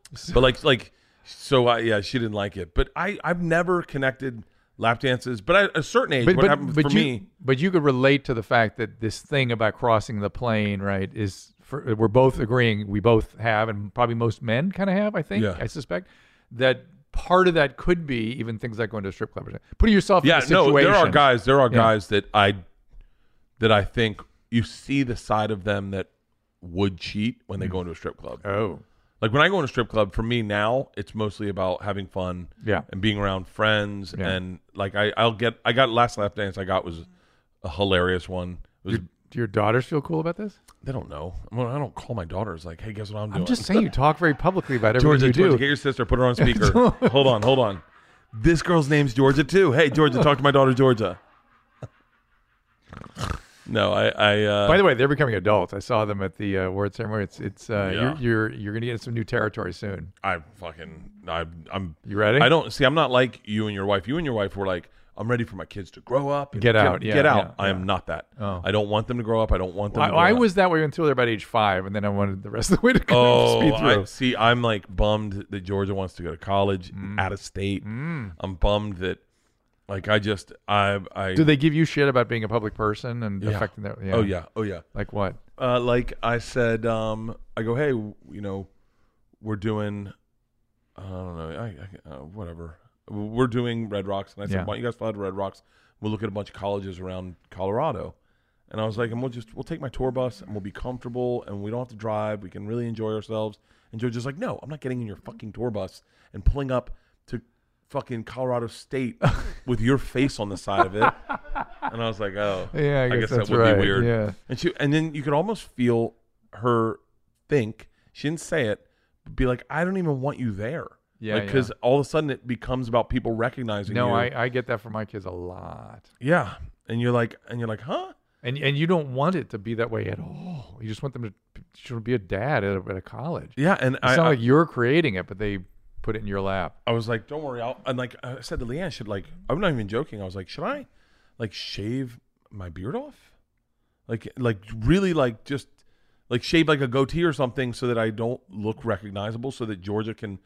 But like like so I, yeah, she didn't like it. But I I've never connected lap dances. But at a certain age, But, what but, happened but for you, me? but you could relate to the fact that this thing about crossing the plane, right, is for, we're both agreeing we both have, and probably most men kind of have. I think Yeah. I suspect that part of that could be even things like going to a strip club. Or something. Putting yourself Yeah, in a situation. no, there are guys. There are Yeah. guys that I that I think you see the side of them that would cheat when they go into a strip club. Oh, Like when I go into a strip club, for me now, it's mostly about having fun, Yeah. and being around friends, Yeah. and like I, I'll get. I got last lap dance I got was a hilarious one. It was, do your daughters feel cool about this? they don't know. Well, I don't call my daughters like, hey, guess what I'm doing? I'm just saying you talk very publicly about everything Georgia, you Georgia, do. get your sister, put her on speaker. hold on, hold on. This girl's name's Georgia too. Hey, Georgia, talk to my daughter Georgia. No, I, I. Uh, By the way, they're becoming adults. I saw them at the uh, award ceremony. It's it's uh, Yeah. you're you're you're gonna get into some new territory soon. I fucking, I, I'm. You ready? I don't see. I'm not like you and your wife. You and your wife were like, I'm ready for my kids to grow up, and Get out, yeah, get out. yeah, I am yeah. not that. Oh. I don't want them to grow up. I don't want them. I, to grow I up. was that way until they're about age five, and then I wanted the rest of the way to kind of Oh, speed through. I, see, I'm like bummed that Georgia wants to go to college, out of state. I'm bummed that, like, I just, I, I. Do they give you shit about being a public person and Yeah. affecting their? Oh yeah, oh yeah. Like what? Uh, like I said, um, I go, hey, you know, we're doing, I don't know, I, I, uh, whatever. We're doing Red Rocks, and I said, Yeah. why don't you guys fly to Red Rocks? We'll look at a bunch of colleges around Colorado, and I was like, and we'll just we'll take my tour bus, and we'll be comfortable, and we don't have to drive. We can really enjoy ourselves. And Joe's just like, no, I'm not getting in your fucking tour bus and pulling up to fucking Colorado State with your face on the side of it. And I was like, oh, Yeah, I guess that that's would right, be weird. yeah. And she, and then you could almost feel her think, she didn't say it, but be like, I don't even want you there. Yeah, Because yeah. all of a sudden it becomes about people recognizing No, you. I, I get that from my kids a lot. Yeah. And you're like, and you're like, huh? And and you don't want it to be that way at all. You just want them to should be a dad at a, at a college. Yeah. And It's I, not I, like you're creating it, but they put it in your lap. I was like, don't worry. I'll, and like I said to Leanne, should like, I'm not even joking. I was like, should I like shave my beard off? Like, like really like just like shave like a goatee or something so that I don't look recognizable, so that Georgia can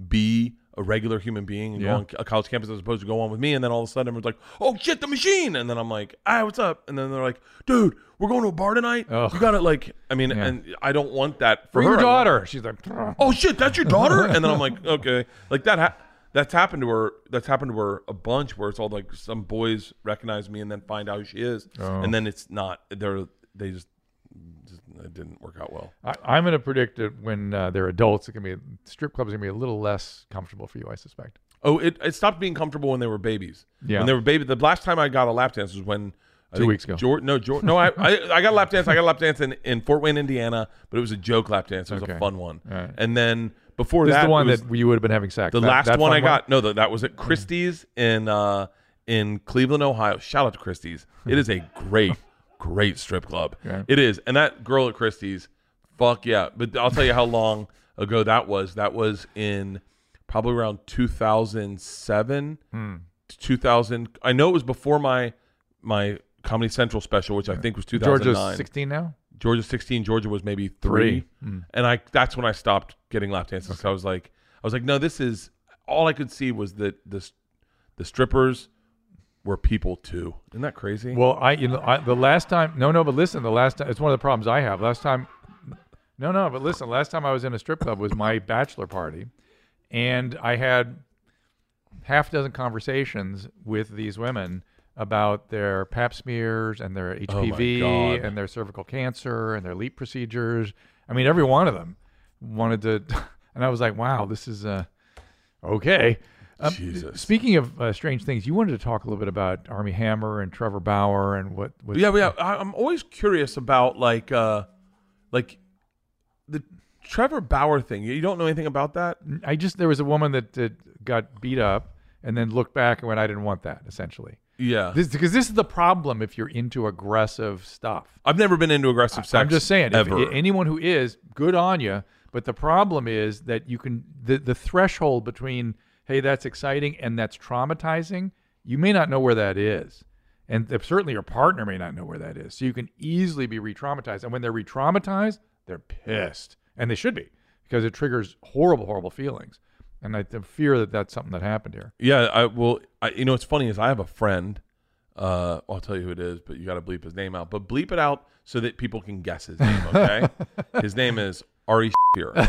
be a regular human being and Yeah. go on a college campus as opposed to go on with me. And then all of a sudden everyone's like, oh shit, the machine. And then I'm like, ah, what's up? And then they're like, dude, we're going to a bar tonight. Ugh. You got to like, I mean, Yeah. and I don't want that for For her. your I want- daughter. She's like, oh shit, that's your daughter? And then I'm like, okay, like that. Ha- that's happened to her. That's happened to her a bunch, where it's all like some boys recognize me and then find out who she is, Oh. and then it's not. They're they just, just it didn't work out well. I, I'm going to predict that when uh, they're adults, it can be strip clubs are going to be a little less comfortable for you. I suspect. Oh, it, it stopped being comfortable when they were babies. Yeah. When they were baby, the last time I got a lap dance was when I Two think weeks ago. George, no, George, no, I, I I got a lap dance. I got a lap dance in, in Fort Wayne, Indiana, but it was a joke lap dance. It was Okay. a fun one. All right. And then before This that, is the one it was, that you would have been having sex. the That- last that one fun I got. No, the, that was at Christie's in uh, in Cleveland, Ohio. Shout out to Christie's. It is a great, great strip club. Okay. It is, and that girl at Christie's, fuck yeah. But I'll tell you how long ago that was. That was in probably around two thousand seven, Hmm. two thousand. I know it was before my my Comedy Central special, which I think was two thousand nine. Georgia's sixteen now. Georgia sixteen, Georgia was maybe three, Three. and I that's when I stopped getting lap dances. So I was like, I was like, no, this is all I could see was that this the strippers were people too. Isn't that crazy? Well, I you know I, the last time no no but listen the last time it's one of the problems I have. Last time no no but listen last time I was in a strip club was my bachelor party, and I had half a dozen conversations with these women about their pap smears and their H Oh P my V God. and their cervical cancer and their LEAP procedures. I mean, every one of them wanted to, and I was like, wow, this is uh, okay. Um, Jesus. Speaking of uh, strange things, you wanted to talk a little bit about Armie Hammer and Trevor Bauer and what. what yeah, yeah. I, I'm always curious about like, uh like the Trevor Bauer thing. You don't know anything about that? I just there was a woman that, that got beat up and then looked back and went, I didn't want that. Essentially, Yeah, this because this is the problem if you're into aggressive stuff. I've never been into aggressive sex. I'm just saying, if, ever. anyone who is, good on you. But the problem is that you can the the threshold between hey, that's exciting and that's traumatizing. You may not know where that is, and th- certainly your partner may not know where that is. So you can easily be re-traumatized, and when they're re-traumatized, they're pissed, and they should be because it triggers horrible, horrible feelings. And I th- fear that that's something that happened here. Yeah, I will. I, you know, what's funny is I have a friend. Uh, I'll tell you who it is, but you got to bleep his name out. But bleep it out so that people can guess his name. Okay, his name is Ari Shafir.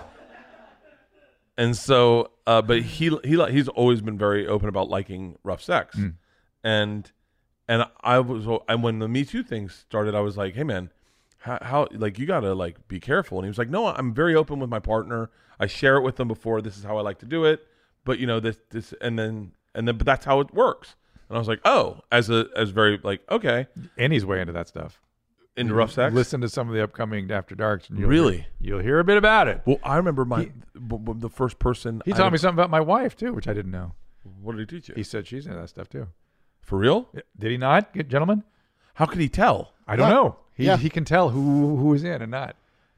And so, uh, but he he he's always been very open about liking rough sex, Mm. and and I was and when the Me Too thing started, I was like, hey man, how, how like you gotta like be careful. And he was like, no, I'm very open with my partner. I share it with them before. This is how I like to do it. But you know this this and then and then but that's how it works. And I was like, oh, as a as very like okay, And he's way into that stuff. into rough sex. Listen to some of the upcoming After Darks. And you'll Really? Hear, you'll hear a bit about it. Well, I remember my b- b- the first person He I taught had- me something about my wife, too, which I didn't know. What did he teach you? He said she's into that stuff, too. For real? Did he not, good gentlemen? How could he tell? I don't Yeah. know. He Yeah. he can tell who who is in and not.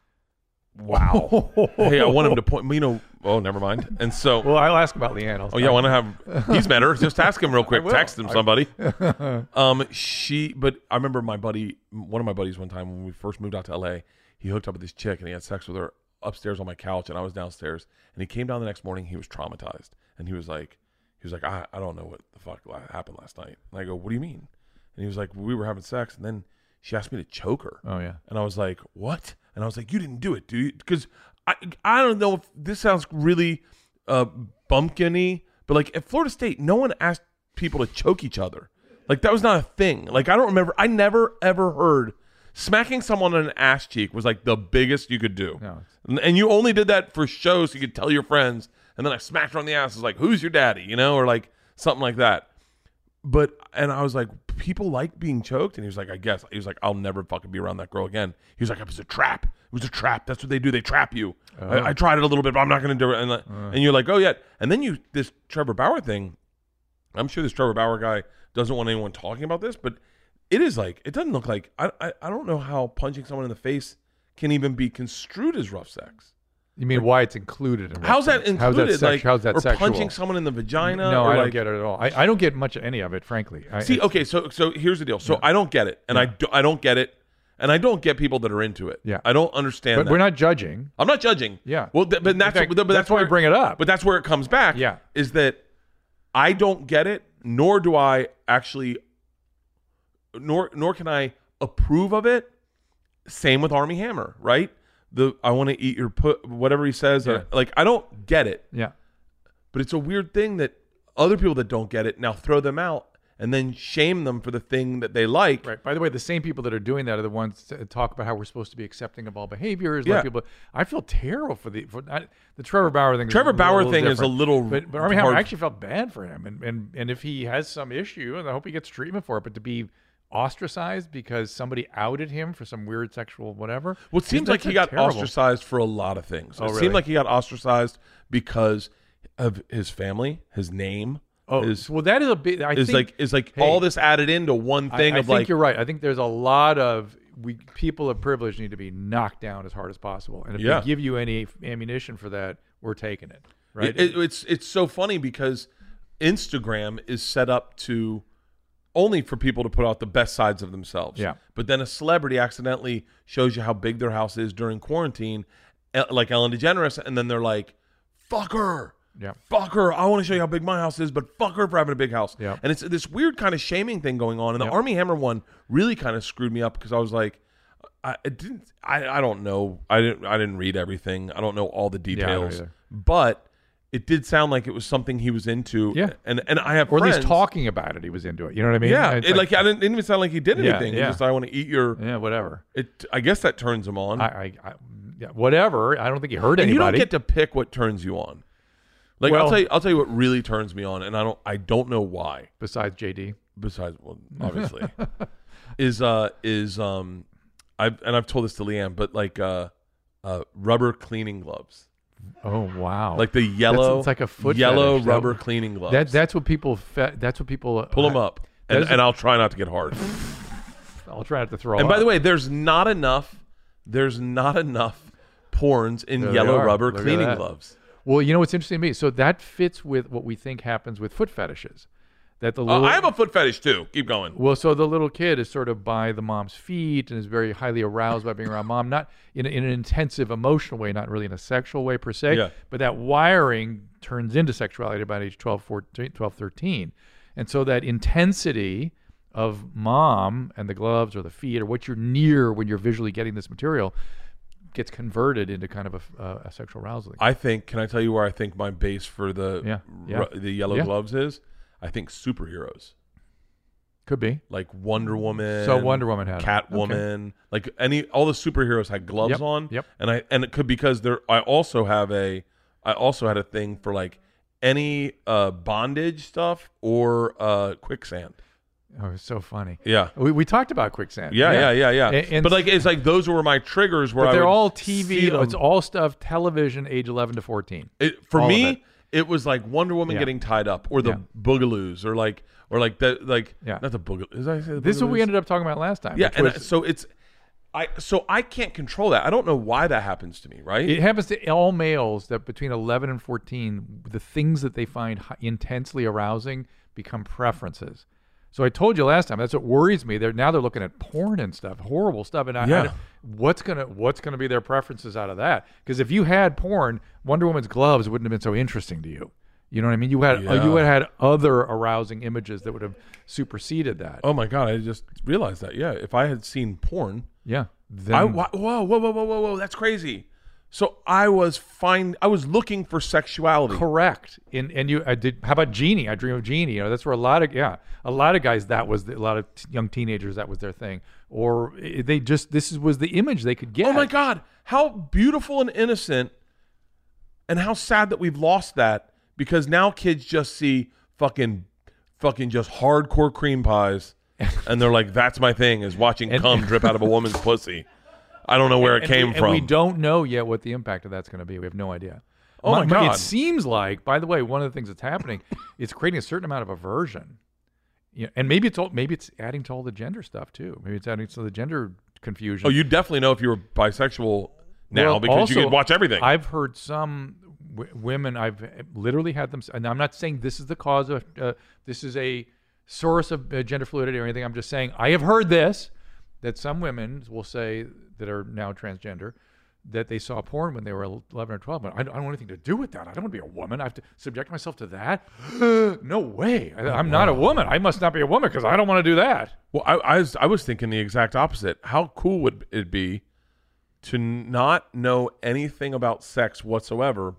Wow. Hey, I want him to point. You know. Oh, never mind. And so. Well, I'll ask about Leanne. I'll Oh yeah, I want to have. He's met her. Just ask him real quick. will. Text him somebody. um, she. But I remember my buddy, one of my buddies, one time when we first moved out to L A, he hooked up with this chick and he had sex with her upstairs on my couch, and I was downstairs. And he came down the next morning. He was traumatized, and he was like, he was like, I, I don't know what the fuck la- happened last night. And I go, what do you mean? And he was like, we were having sex, and then she asked me to choke her. Oh, yeah. And I was like, what? And I was like, you didn't do it, do you? Because I I don't know if this sounds really uh, bumpkin-y, but like at Florida State, no one asked people to choke each other. Like that was not a thing. Like I don't remember. I never ever heard smacking someone on an ass cheek was like the biggest you could do. No. And, and you only did that for shows so you could tell your friends. And then I smacked her on the ass. It was like, who's your daddy? You know, or like something like that. But, and I was like, people like being choked. And he was like, I guess. He was like, I'll never fucking be around that girl again. He was like, it was a trap. It was a trap. That's what they do. They trap you. Oh. I, I tried it a little bit, but I'm not going to do it. And, uh. and you're like, oh, yeah. And then you, this Trevor Bauer thing, I'm sure this Trevor Bauer guy doesn't want anyone talking about this, but it is like, it doesn't look like, I, I, I don't know how punching someone in the face can even be construed as rough sex. You mean why it's included in rough How's that sex? included? How's that, sex- like, how's that or sexual? punching someone in the vagina? No, or I don't like, get it at all. I, I don't get much of any of it, frankly. I, See, it's- okay, so so here's the deal. So I don't get it, and I do, I don't get it, and I don't get people that are into it. Yeah. I don't understand. But that. we're not judging. I'm not judging. Yeah. Well, th- but In that's fact, but that's, that's why where we bring it up. But that's where it comes back. Yeah. Is that I don't get it, nor do I actually, nor nor can I approve of it. Same with Armie Hammer, right? The I want to eat your put whatever he says. Yeah. uh, like I don't get it. Yeah. But it's a weird thing that other people that don't get it now throw them out and then shame them for the thing that they like. Right. By the way, the same people that are doing that are the ones that talk about how we're supposed to be accepting of all behaviors. Yeah. Like people, I feel terrible for the for I, the Trevor Bauer thing. is Trevor a Bauer little thing is a different. little But, but Armie Hammer, hard. I actually felt bad for him, and and and if he has some issue, and I hope he gets treatment for it. But to be ostracized because somebody outed him for some weird sexual whatever. Well, it seems That's like he a got terrible- ostracized for a lot of things. Oh, it really? seemed like he got ostracized because of his family, his name. Oh, is well, that is a bit. I is think, like is like hey, all this added into one I, thing I of think like you're right. I think there's a lot of we people of privilege need to be knocked down as hard as possible. And if Yeah. they give you any ammunition for that, we're taking it. Right? It- it- it's it's so funny because Instagram is set up to only for people to put out the best sides of themselves. Yeah. But then a celebrity accidentally shows you how big their house is during quarantine, eh, like Ellen DeGeneres, and then they're like, "Fuck her." Yeah. Fuck her. I want to show you how big my house is, but fuck her for having a big house. Yeah. And it's this weird kind of shaming thing going on. And the Yeah. Armie Hammer one really kind of screwed me up because I was like, I it didn't. I, I don't know. I didn't. I didn't read everything. I don't know all the I don't details. either. But it did sound like it was something he was into. Yeah. And and I have or at friends. least talking about it, he was into it. You know what I mean? Yeah. It's It, like, I didn't, didn't even sound like he did Yeah, anything. It yeah. just I want to eat your. yeah, whatever. It. I guess that turns him on. I, I, I yeah, whatever. I don't think he hurt and you anybody. don't get to pick what turns you on. Like Well- I'll tell you. I'll tell you what really turns me on, and I don't. I don't know why. besides J D. Besides, well, obviously, is uh is um, I've and I've told this to Leanne, but like uh, uh, rubber cleaning gloves, Oh wow! like the yellow, it's like a foot yellow fetish. That- rubber cleaning gloves. that that's what people. Fe- that's what people uh, pull them up, that and, is a- and I'll try not to get hard. I'll try not to throw. And by up. the way, there's not enough. There's not enough porns in There they yellow are. rubber Look at cleaning that. gloves. Well, you know what's interesting to me? So that fits with what we think happens with foot fetishes. That the Uh, little, I have a foot fetish too. Keep going. well, so the little kid is sort of by the mom's feet and is very highly aroused by being around mom, not in, a, in an intensive emotional way, not really in a sexual way per se, Yeah. but that wiring turns into sexuality about age twelve, fourteen, twelve, thirteen. And so that intensity of mom and the gloves or the feet or what you're near when you're visually getting this material gets converted into kind of a, uh, a sexual arousal. I think. Can I tell you where I think my base for the Yeah, yeah. ru- the yellow Yeah. gloves is? I think superheroes Could be. like Wonder Woman. So Wonder Woman had 'em. Catwoman, like any all the superheroes had gloves Yep, on. yep. And I and it could because there. I also have a. I also had a thing for like any uh, bondage stuff or uh, quicksand. Oh, it's so funny. Yeah. We, we talked about quicksand. Yeah, yeah, yeah, yeah. And- and- but like it's like those were my triggers where But I they're would all T V. see them. It's all stuff television, age eleven to fourteen. It, for all of me, it. it. was like Wonder Woman Yeah. getting tied up, or the Yeah. boogaloos, or like, or like the like, Yeah. not the boogaloo. Is that the This is what we boogaloos? ended up talking about last time. Yeah, which and was- so it's, I so I can't control that. I don't know why that happens to me. Right? it happens to all males that between eleven and fourteen, the things that they find hi- intensely arousing become preferences. So I told you last time that's what worries me. They're now they're looking at porn and stuff, horrible stuff, and I, Yeah. I, what's gonna what's gonna be their preferences out of that? Because if you had porn, Wonder Woman's gloves wouldn't have been so interesting to you. You know what I mean? You had uh, you Yeah. had had other arousing images that would have superseded that. Oh my god! I just realized that. Yeah, if I had seen porn, Yeah. Then, I wha- whoa whoa whoa whoa whoa whoa that's crazy. So I was find I was looking for sexuality. correct. And and you I did. How about Genie? I Dream of Genie. You know, that's where a lot of yeah, a lot of guys that was the, a lot of t- young teenagers that was their thing. Or i- they just this is, was the image they could get. Oh my god! How beautiful and innocent, and how sad that we've lost that because now kids just see fucking, fucking just hardcore cream pies, and they're like, "That's my thing," is watching And- cum drip out of a woman's pussy. I don't know where it And came we, from. And we don't know yet what the impact of that's going to be. We have no idea. Oh my God. It seems like, by the way, one of the things that's happening, it's creating a certain amount of aversion. Yeah, and maybe it's all, maybe it's adding to all the gender stuff too. Maybe it's adding to the gender confusion. Oh, you definitely know if you were bisexual now Well, because you also, could watch everything. I've heard some w- women. I've literally had them, and I'm not saying this is the cause of. Uh, this is a source of uh, gender fluidity or anything. I'm just saying I have heard this that some women will say that are now transgender that they saw porn when they were eleven or twelve. But I, don't- I don't want anything to do with that. I don't want to be a woman. I have to subject myself to that. No way. I, I'm not a woman. I must not be a woman because I don't want to do that. Well, I, I was I was thinking the exact opposite. How cool would it be to not know anything about sex whatsoever,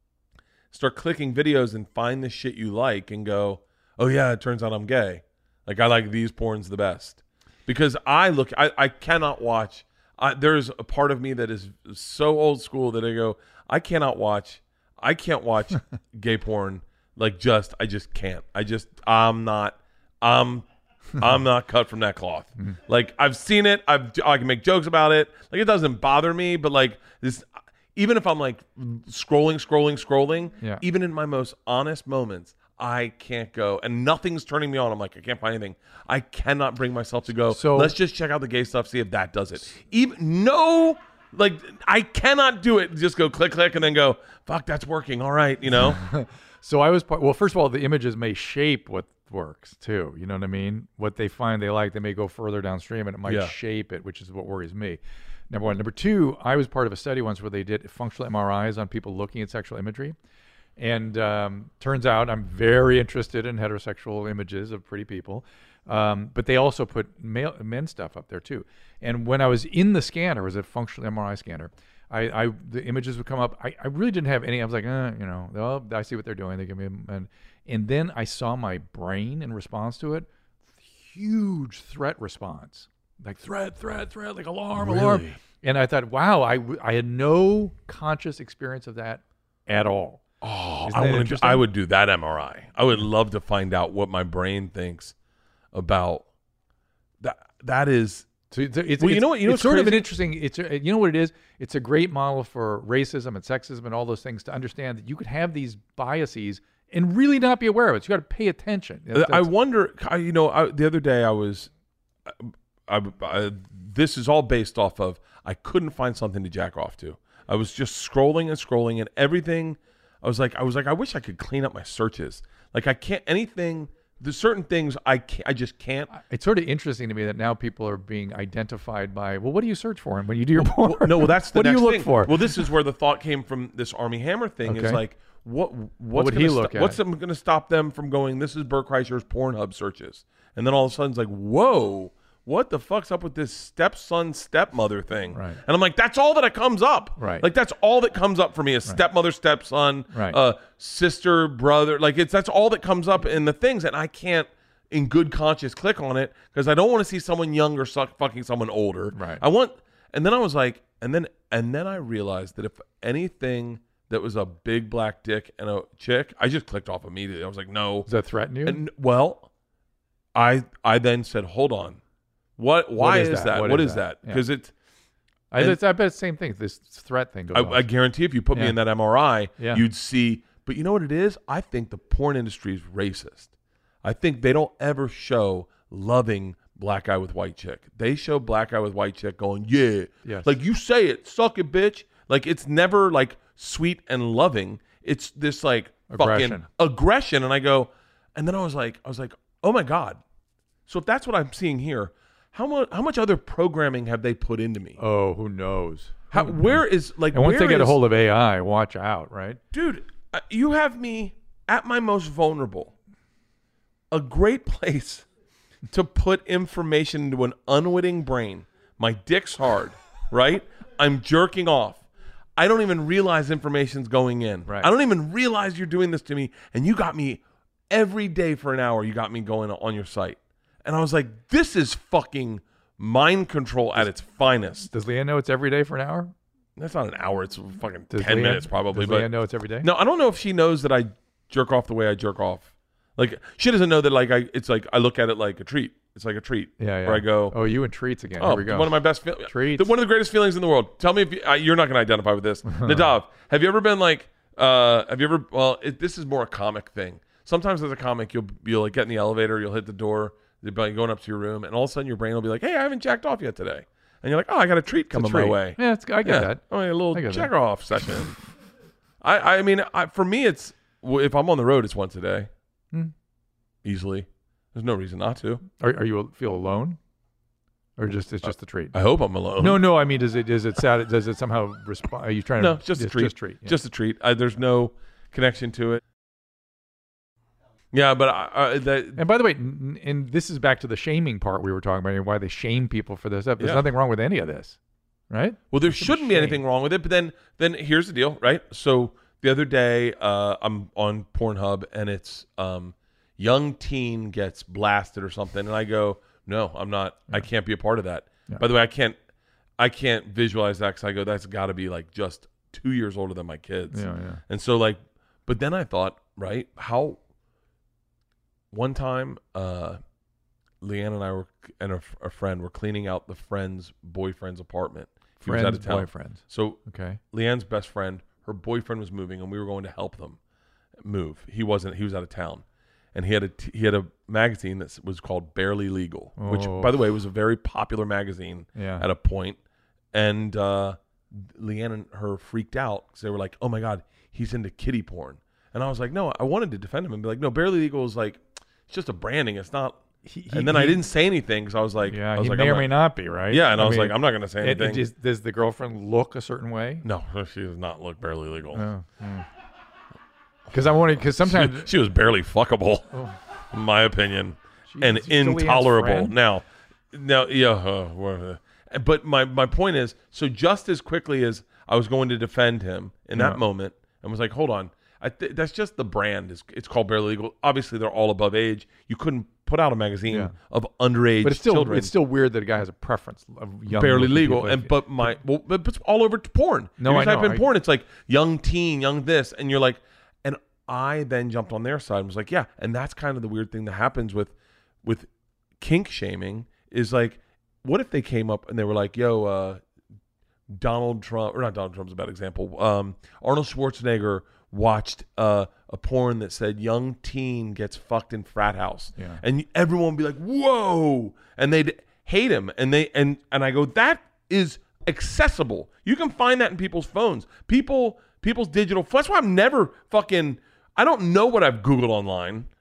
start clicking videos and find the shit you like and go, oh yeah, it turns out I'm gay. Like I like these porns the best. Because I look, I, I cannot watch. I, there's a part of me that is so old school that I go, I cannot watch. I can't watch gay porn. Like just, I just can't. I just, I'm not, I'm, I'm not cut from that cloth. Like I've seen it. I've, I can make jokes about it. Like it doesn't bother me. But like this, even if I'm like scrolling, scrolling, scrolling, Yeah. even in my most honest moments, I can't go, and nothing's turning me on. I'm like, I can't find anything. I cannot bring myself to go. So- let's just check out the gay stuff, see if that does it. Even no, like I cannot do it. Just go click, click, and then go, fuck, that's working. All right, you know. So I was part. Well, first of all, the images may shape what works too. You know what I mean? What they find they like, they may go further downstream, and it might Yeah. shape it, which is what worries me. Number one. Number two, I was part of a study once where they did functional M R Is on people looking at sexual imagery. And um, turns out I'm very interested in heterosexual images of pretty people. Um, but they also put male, men stuff up there too. And when I was in the scanner, it was a functional M R I scanner, I, I the images would come up. I, I really didn't have any. I was like, eh, you know, oh, I see what they're doing. They give me, a, and and then I saw my brain in response to it, huge threat response, like threat, threat, threat, like alarm, alarm. Really? And I thought, wow, I, w- I had no conscious experience of that at all. Oh, Isn't I that would. interesting? I would do that M R I. I would love to find out what my brain thinks about that. That is. So it's, it's, Well, you it's- know what- you know it's what's sort of an crazy? interesting. It's a, you know what it is. It's a great model for racism and sexism and all those things to understand that you could have these biases and really not be aware of it. So you got to pay attention. That's- I that's- wonder. I- You know, I, the other day I was. I, I, this is all based off of I couldn't find something to jack off to. I was just scrolling and scrolling and everything. I was like, I was like, I wish I could clean up my searches. Like I can't anything there's certain things I can't, I just can't. It's sort of interesting to me that now people are being identified by, well, what do you search for when you do your porn? Well, no, well, that's the what next do you look thing. for? Well, this is where the thought came from. This Army Hammer thing is Okay. like, what? What's would gonna he sto- look at? What's going to stop them from going? This is Bert Kreischer's Pornhub searches, and then all of a sudden it's like, whoa. What the fuck's up with this stepson stepmother thing? Right. And I'm like, that's all that it comes up. Right. Like that's all that comes up for me is stepmother, stepson, Right. uh, sister, brother. Like it's that's all that comes up in the things, and I can't, in good conscience, click on it because I don't want to see someone younger suck fucking someone older. Right. I want, and then I was like, and then and then I realized that if anything that was a big black dick and a chick, I just clicked off immediately. I was like, no. Does that threaten you? And well, I I then said, hold on. What? Why is is, that? that? What what is is that? that? Because it. I, and- it's- I bet it's the same thing. This threat thing goes I, on. I guarantee if you put me Yeah. in that M R I, Yeah. you'd see. But you know what it is? I think the porn industry is racist. I think they don't ever show loving black guy with white chick. They show black guy with white chick going, yeah. Yes. Like you say it, suck it, bitch. Like it's never like sweet and loving. It's this like Aggression. fucking aggression. And I go, and then I was like, I was like, oh my God. So if that's what I'm seeing here, how much how much other programming have they put into me? oh, who knows? How, where is like And once where they get a is- hold of A I, watch out, right? dude, uh, you have me at my most vulnerable. A great place to put information into an unwitting brain. My dick's hard, right? I'm jerking off. I don't even realize information's going in. Right. I don't even realize you're doing this to me. And you got me every day for an hour. You got me going on your site. And I was like, this is fucking mind control at its finest. Does Leanne know it's every day for an hour? That's not an hour. It's fucking Does ten Leanne- minutes probably. Does but Leanne know it's every day? no, I don't know if she knows that I jerk off the way I jerk off. Like she doesn't know that. Like I, it's like I look at it like a treat. It's like a treat. Yeah, yeah. Where I go, Oh, you and treats again. oh, Here we go. one of my best feelings. Treats. One of the greatest feelings in the world. Tell me if you, uh, you're not going to identify with this. Nadav, have you ever been like? Uh, have you ever? Well, it, this is more a comic thing. Sometimes as a comic, you'll you'll like get in the elevator, you'll hit the door, you'll be going up to your room, and all of a sudden your brain will be like, "Hey, I haven't jacked off yet today," and you're like, "Oh, I got a treat It's a coming my treat. way." Yeah, it's, I get Yeah. that. Oh, yeah, a little I get that. check off session. I, I mean, I, for me, it's well, if I'm on the road, it's once a day, Hmm. easily. There's no reason not to. Are, are you feel alone, or just it's just a treat? I hope I'm alone. No, no. I mean, does it does it sad? Does it somehow respond? Are you trying no, to? just a it's treat. Just treat. yeah. Just a treat. I, there's no connection to it. Yeah, but I, I, that And by the way, n- and this is back to the shaming part we were talking about, and why they shame people for this stuff. There's Yeah. nothing wrong with any of this, right? well, there Some shouldn't be shame. anything wrong with it. But then, then here's the deal, right? So the other day, uh, I'm on Pornhub, and it's um, young teen gets blasted or something, and I go, no, I'm not. I can't be a part of that. Yeah. By the way, I can't. I can't visualize that because I go, that's got to be like just two years older than my kids. Yeah, yeah. And so like, but then I thought, right, how one time, uh, Leanne and I were, and a, a friend were cleaning out the friend's boyfriend's apartment. He was out Friends, of town. boyfriends. So Okay. Leanne's best friend, her boyfriend was moving, and we were going to help them move. He wasn't. He was out of town, and he had a t- he had a magazine that was called Barely Legal, which, Oh. by the way, was a very popular magazine Yeah. at a point. And uh, Leanne and her freaked out because they were like, "Oh my God, he's into kiddie porn." And I was like, "No, I wanted to defend him and be like, no, Barely Legal is like, it's just a branding. It's not." He- he- and then I he- didn't say anything because I was like, Yeah, I was he like, may I'm or not- may not be, right? Yeah, and I, was mean, like, I'm not going to say it- anything. it just- does the girlfriend look a certain way? no, she does not look Barely Legal. Because I wanted, because sometimes She was barely fuckable, in my opinion, and She's Julianne's intolerable. friend? Now, now, yeah, uh, whatever. But my my point is, so just as quickly as I was going to defend him in Yeah. that moment, and was like, hold on, I th- that's just the brand. It's, it's called Barely Legal. Obviously, they're all above age. You couldn't put out a magazine Yeah. of underage but it's still children. it's still weird that a guy has a preference of young barely looking legal. people. And but my well, but it's all over to porn. No, you I type know. in I- porn, it's like young teen, young this, and you're like, and I then jumped on their side and was like, yeah, and that's kind of the weird thing that happens with with kink shaming is like, what if they came up and they were like, yo, uh, Donald Trump, or not Donald Trump's a bad example. Um, Arnold Schwarzenegger watched uh, a porn that said young teen gets fucked in frat house, Yeah. and everyone would be like, "Whoa!" and they'd hate him, and they and and I go, that is accessible. You can find that in people's phones, people people's digital. That's why I'm never fucking. I don't know what I've Googled online.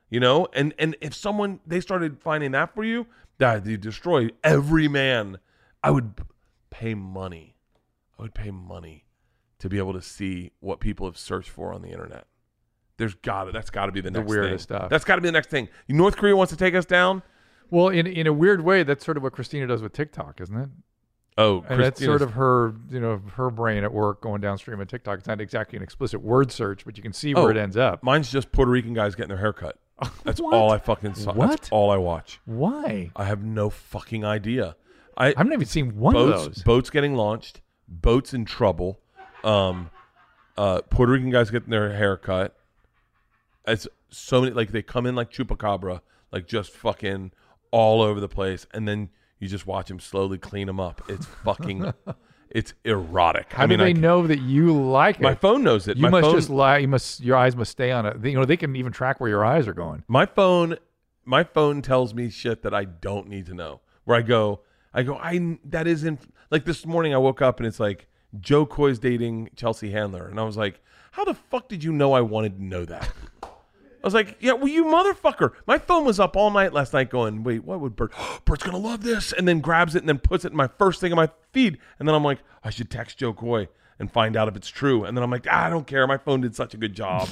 you know? And and if someone, they started finding that for you, that you destroy every man. I would pay money. I would pay money to be able to see what people have searched for on the internet. There's got to, that's got to be the The next weirdest thing. stuff. That's got to be the next thing. North Korea wants to take us down. Well, in in a weird way, that's sort of what Christina does with TikTok, isn't it? Oh, And that's Christina's- sort of her, you know, her brain at work going downstream at TikTok. It's not exactly an explicit word search, but you can see Oh, where it ends up. Mine's just Puerto Rican guys getting their hair cut. That's What? all I fucking saw. What? That's all I watch. Why? I have no fucking idea. I I've never even seen one boats, of those. boats getting launched, boats in trouble, um, uh, Puerto Rican guys getting their hair cut. It's so many, like they come in like chupacabra, like just fucking all over the place, and then you just watch them slowly clean them up. It's fucking, it's erotic. How I mean, do they I can- know that you like my it? phone knows it. You my must phone, just lie. You must. Your eyes must stay on it. They- You know, they can even track where your eyes are going. My phone, my phone tells me shit that I don't need to know. Where I go, I go, I that isn't like this morning. I woke up and it's like Joe Coy's dating Chelsea Handler, and I was like, how the fuck did you know I wanted to know that? I was like, yeah, well, you motherfucker. My phone was up all night last night going, wait, what would Bert? Bert's gonna love this, and then grabs it and then puts it in my first thing in my feed, and then I'm like, I should text Joe Coy and find out if it's true, and then I'm like, ah, I don't care. My phone did such a good job.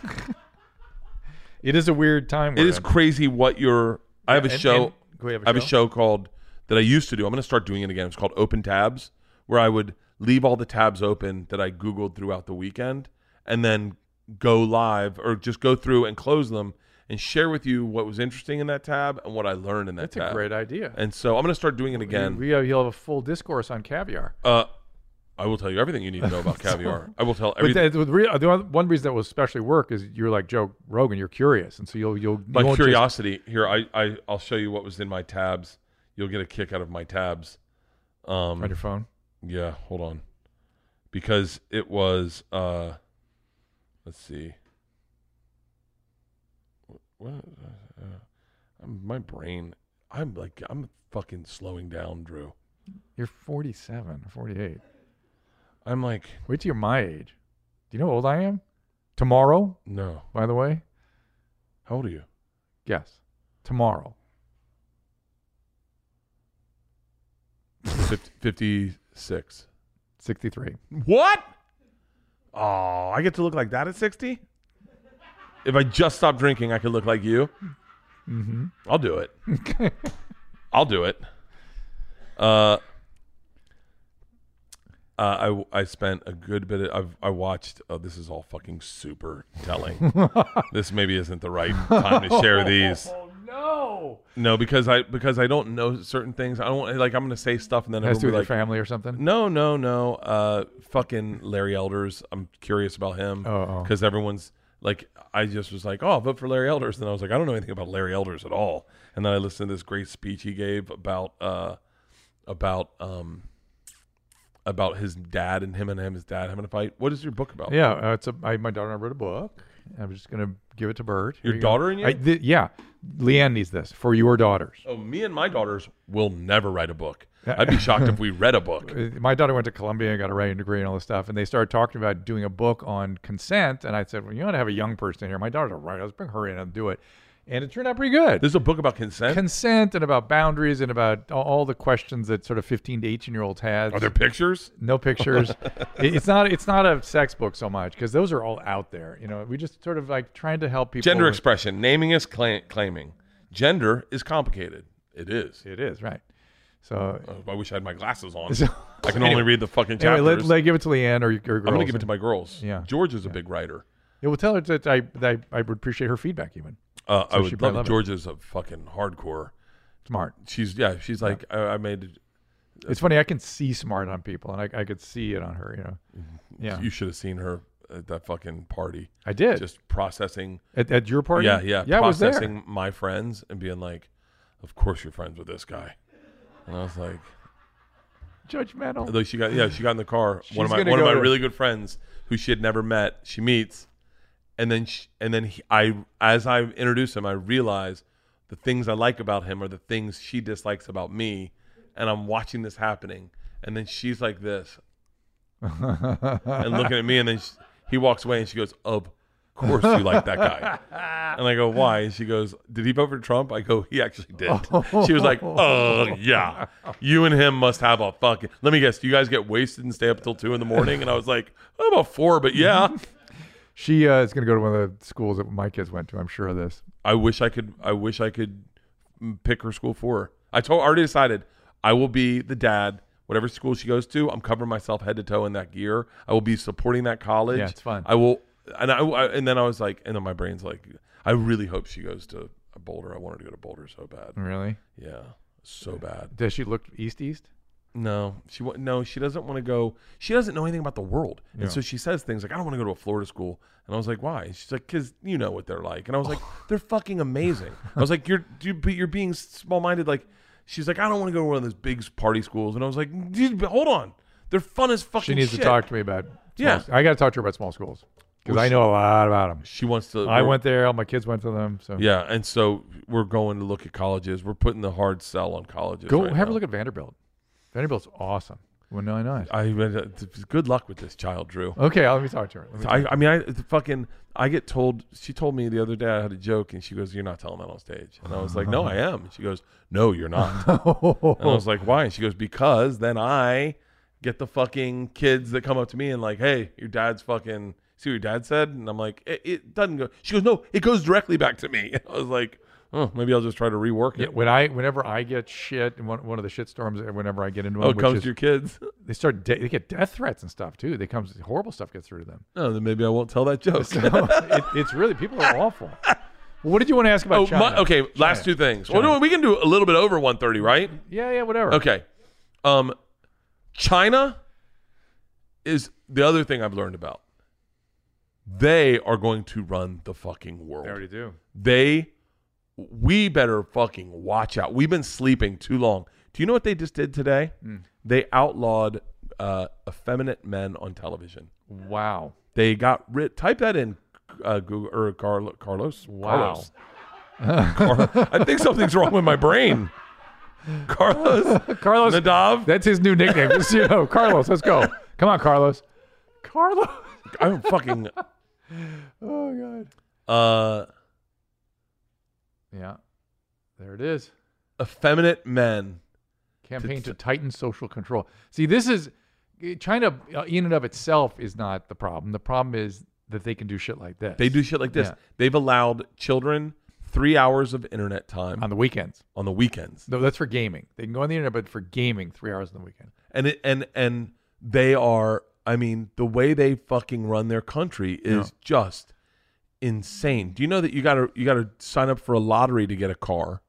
It is a weird time. It we're is in. crazy what you're. I have a And- show. and- go ahead, I have a show called that I used to do. I'm going to start doing it again. It's called Open Tabs, where I would leave all the tabs open that I Googled throughout the weekend, and then go live or just go through and close them and share with you what was interesting in that tab and what I learned in that That's tab. a great idea. And so I'm going to start doing it again. We have, you'll have a full discourse on caviar. Uh, I will tell you everything you need to know about caviar. I will tell But everything. that, with real, the one one reason that will especially work is you're like Joe Rogan. You're curious, and so you'll you'll. My you won't just- curiosity here. I, I I'll show you what was in my tabs. You'll get a kick out of my tabs. Um, on your phone. Yeah, hold on. Because it was uh let's see. What uh, I'm, my brain I'm like I'm fucking slowing down, Drew. You're forty-seven or forty-eight. I'm like Wait till you're my age. Do you know how old I am? Tomorrow, no. by the way. How old are you? Guess. Tomorrow. fifty, fifty-six. sixty-three. What? Oh, I get to look like that at sixty? If I just stop drinking, I could look like you. Mm-hmm. I'll do it. I'll do it. Uh, uh, I I spent a good bit of I've I watched. Oh, this is all fucking super telling. This maybe isn't the right time to share these. Oh no! No, because I because I don't know certain things. I don't want- like I'm gonna say stuff and then It has to do everyone with will be your like, family or something. no, no, no. Uh, fucking Larry Elders. I'm curious about him Oh, oh. because everyone's like, I just was like, oh, I'll vote for Larry Elders. And I was like, I don't know anything about Larry Elders at all. And then I listened to this great speech he gave about uh, about um, about his dad and him and him, his dad having a fight. What is your book about? Yeah, uh, it's a. I, my daughter and I wrote a book. I'm just gonna give it to Bert. Your Here you go. daughter and you? I, th- yeah, Leanne needs this for your daughters. Oh, me and my daughters will never write a book. I'd be shocked if we read a book. Uh, My daughter went to Columbia and got a writing degree and all this stuff, and they started talking about doing a book on consent. And I said, well, you ought to have a young person in here. My daughter's a writer. Let's bring her in and do it. And it turned out pretty good. This is a book about consent. Consent and about boundaries and about all, all the questions that sort of fifteen to eighteen year olds have. Are there pictures? No pictures. It- it's not. It's not a sex book so much because those are all out there. You know, we just sort of like trying to help people. Gender with- expression. Naming is cla- claiming. Gender is complicated. It is. It is right. So Oh, I wish I had my glasses on. So- I can only read the fucking anyway, chapters. let, let give it to Leanne or your girls. I'm going to give it to my girls. Yeah. George is a big writer. Yeah, well, tell her that I that I would appreciate her feedback even. Uh, I So would she'd love probably it. love it. George is a fucking hardcore. Smart. She's, yeah, she's like, I, I made, It's funny. I can see smart on people, and I I could see it on her. You know. Yeah. you should have seen her at that fucking party. I did Just processing. at, at your party. Yeah, yeah. Yeah, I was there. processing my friends and being like, of course you're friends with this guy. And I was like, Judgmental. Like she got, yeah, she got in the car. She's one of my gonna one of go my to- really good friends who she had never met. She meets, and then she, and then he, I, as I introduce him, I realize the things I like about him are the things she dislikes about me, and I'm watching this happening, and then she's like this, and looking at me, and then she, he walks away, and she goes, "Of course you like that guy. And I go, why? And she goes, did he vote for Trump? I go, he actually did. She was like, oh, yeah. You and him must have a fucking... Let me guess, do you guys get wasted and stay up till two in the morning? And I was like, oh, about four, but yeah. She uh, is going to go to one of the schools that my kids went to. I'm sure of this. I wish I could I wish I could pick her school for her. I told already decided I will be the dad. Whatever school she goes to, I'm covering myself head to toe in that gear. I will be supporting that college. Yeah, it's fun. I will, and I, I and then I was like, and then my brain's like, I really hope she goes to Boulder. I want her to go to Boulder so bad. Really? Yeah, so bad. Does she look east east? No, she wa- no, she doesn't want to go. She doesn't know anything about the world, and Yeah. so she says things like, "I don't want to go to a Florida school." And I was like, "Why?" She's like, "Cause you know what they're like." And I was like, "They're fucking amazing." I was like, "You're, you, but you're being small minded." Like, she's like, "I don't want to go to one of those big party schools." And I was like, Dude, but hold on, they're fun as fucking. She needs shit. to talk to me about. Small, Yeah. I got to talk to her about small schools because Well, I she- know a lot about them. She wants to. I we're- went there. All my kids went to them. So Yeah, and so we're going to look at colleges. We're putting the hard sell on colleges. go right have now. a look at Vanderbilt. Vanderbilt's awesome. Well, no, no. I good luck with this child, Drew. Okay, let me talk to her. Let me talk I, I mean, I the fucking, I get told. She told me the other day I had a joke, and she goes, "You're not telling that on stage." And I was like, "No, I am." And she goes, "No, you're not." And I was like, "Why?" And she goes, "Because then I get the fucking kids that come up to me and like, hey, your dad's fucking. See what your dad said?" And I'm like, "It, it doesn't go." She goes, "No, it goes directly back to me." And I was like, "Oh, maybe I'll just try to rework Yeah, it." when I, whenever I get shit, and one, one of the shit storms, whenever I get into Oh, one, it which comes is, to your kids. they start, de- they get death threats and stuff too. They comes horrible stuff gets through to them. Oh, then maybe I won't tell that joke. So it, it's really people are awful. Well, what did you want to ask about Oh, China? my, okay. Last two things. Well, no, we can do a little bit over one thirty, right? Yeah, yeah, whatever. Okay. Um, China is the other thing I've learned about. They are going to run the fucking world. They already do. They, we better fucking watch out. We've been sleeping too long. Do you know what they just did today? Mm. They outlawed uh, effeminate men on television. Wow. They got rid. Type that in, uh, Google or Carlo, Carlos. Wow. Carlos. Carlos. I think something's wrong with my brain. Carlos. Carlos. Nadav. That's his new nickname. Just so you know, Carlos. Let's go. Come on, Carlos. Carlos. I'm fucking. Oh God. Uh, Yeah. There it is. effeminate men. Campaign to tighten social control. See, this is China uh, in and of itself is not the problem. The problem is that they can do shit like this. They do shit like this. Yeah. They've allowed children three hours of internet time on the weekends. on the weekends, No, that's for gaming. They can go on the internet, but for gaming, three hours on the weekend. and it and and they are. I mean, the way they fucking run their country is Yeah. just insane. Do you know that you gotta you gotta sign up for a lottery to get a car,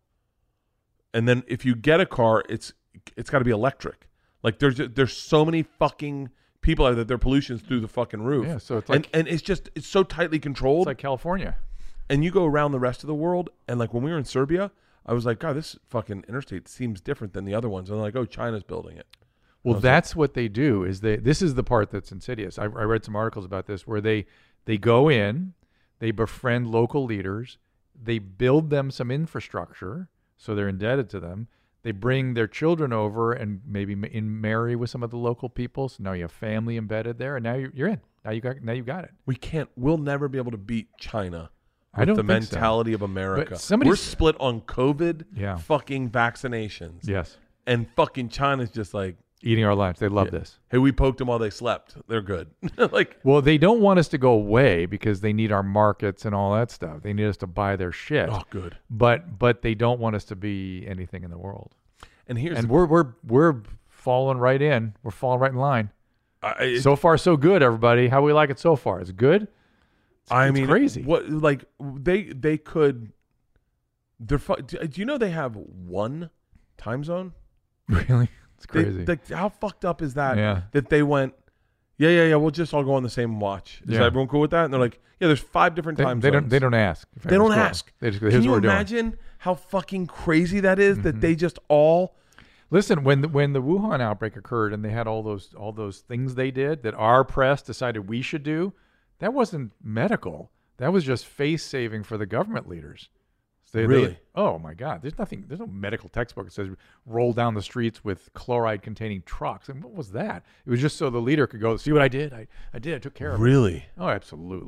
and then if you get a car, it's it's got to be electric. Like there's there's so many fucking people out there that their pollution's through the fucking roof. Yeah, so it's like and and it's just it's so tightly controlled. it's like California. And you go around the rest of the world, and like when we were in Serbia, I was like, God, this fucking interstate seems different than the other ones. And they're like, oh, China's building it. Well, was that's what they do. Is they this is the part that's insidious. I, I read some articles about this where they they go in, they befriend local leaders, they build them some infrastructure, so they're indebted to them. They bring their children over and maybe ma- in marry with some of the local people. So now you have family embedded there, and now you're, you're in. Now you got now you got it. We can't, we'll never be able to beat China. I With don't the think so. mentality of America. somebody's- We're split on COVID, Yeah. fucking vaccinations. Yes, And fucking China's just like, eating our lives. They love Yeah. this. hey, we poked them while they slept. They're good. Like, Well, they don't want us to go away because they need our markets and all that stuff. They need us to buy their shit. oh, good. But but they don't want us to be anything in the world. And here's, And the, we're we're we're falling right in. We're falling right in line. I, it- So far, so good, everybody. How we like it so far? Is it good? It's, I it's mean, crazy. What like they they could? They're. fu- Do do you know they have one time zone? Really? It's They- crazy. like, how fucked up is that? Yeah. That they went. Yeah, yeah, yeah. We'll just all go on the same watch. Is Yeah. everyone cool with that? And they're like, yeah. There's five different they, time they zones. don't. They don't ask. if They don't anyone's going. ask. They just go, here's Can you what we're doing. imagine how fucking crazy that is? Mm-hmm. That they just all. Listen, when the, when the Wuhan outbreak occurred and they had all those all those things they did that our press decided we should do, that wasn't medical. That was just face saving for the government leaders. So they- they- Really? oh my God! There's nothing. There's no medical textbook that says roll down the streets with chloride containing trucks. And what was that? It was just so the leader could go see what I did. I I did. I took care of it. Really? Oh, absolutely.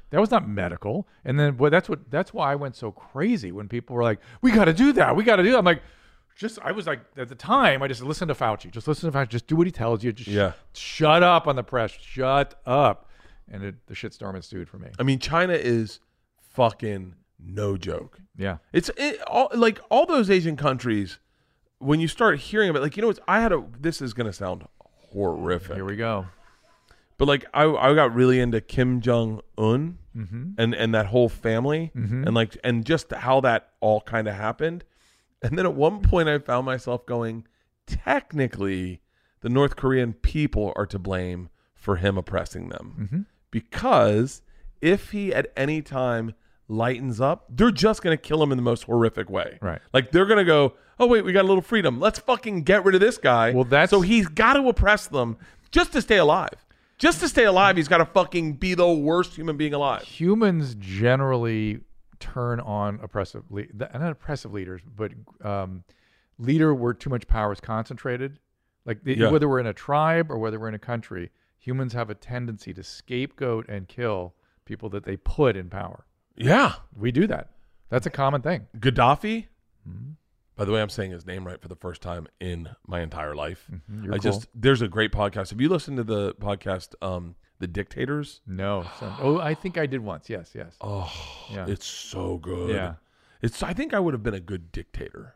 That was not medical. And then, boy, that's what that's why I went so crazy when people were like, "We got to do that. We got to do that." I'm like, just I was like at the time, I just listened to Fauci. Just listen to Fauci. Just do what he tells you. Just Yeah. sh- shut up on the press. Shut up. And it, the shitstorm ensued for me. I mean, China is fucking no joke. Yeah. It's it, all like all those Asian countries. When you start hearing about, like, you know, it's, I had a. This is gonna sound horrific. Here we go. But like I, I got really into Kim Jong Un Mm-hmm. and and that whole family Mhm. and like and just how that all kind of happened. And then at one point I found myself going, technically, the North Korean people are to blame for him oppressing them Mm-hmm. because if he at any time lightens up, they're just gonna kill him in the most horrific way. Right. Like they're gonna go, oh wait, we got a little freedom. Let's fucking get rid of this guy. Well, that's- so he's got to oppress them just to stay alive. Just to stay alive, he's got to fucking be the worst human being alive. Humans generally turn on oppressive, le- th- not oppressive leaders, but um, leader where too much power is concentrated. Like the, Yeah. whether we're in a tribe or whether we're in a country, humans have a tendency to scapegoat and kill people that they put in power. Yeah. We do that. That's a common thing. Gaddafi. Mhm. By the way, I'm saying his name right for the first time in my entire life. Mhm. You're I cool. just there's a great podcast. Have you listened to the podcast, um, The Dictators? no. So, oh, I think I did once. Yes, yes. Oh, Yeah. it's so good. Yeah. It's. I think I would have been a good dictator.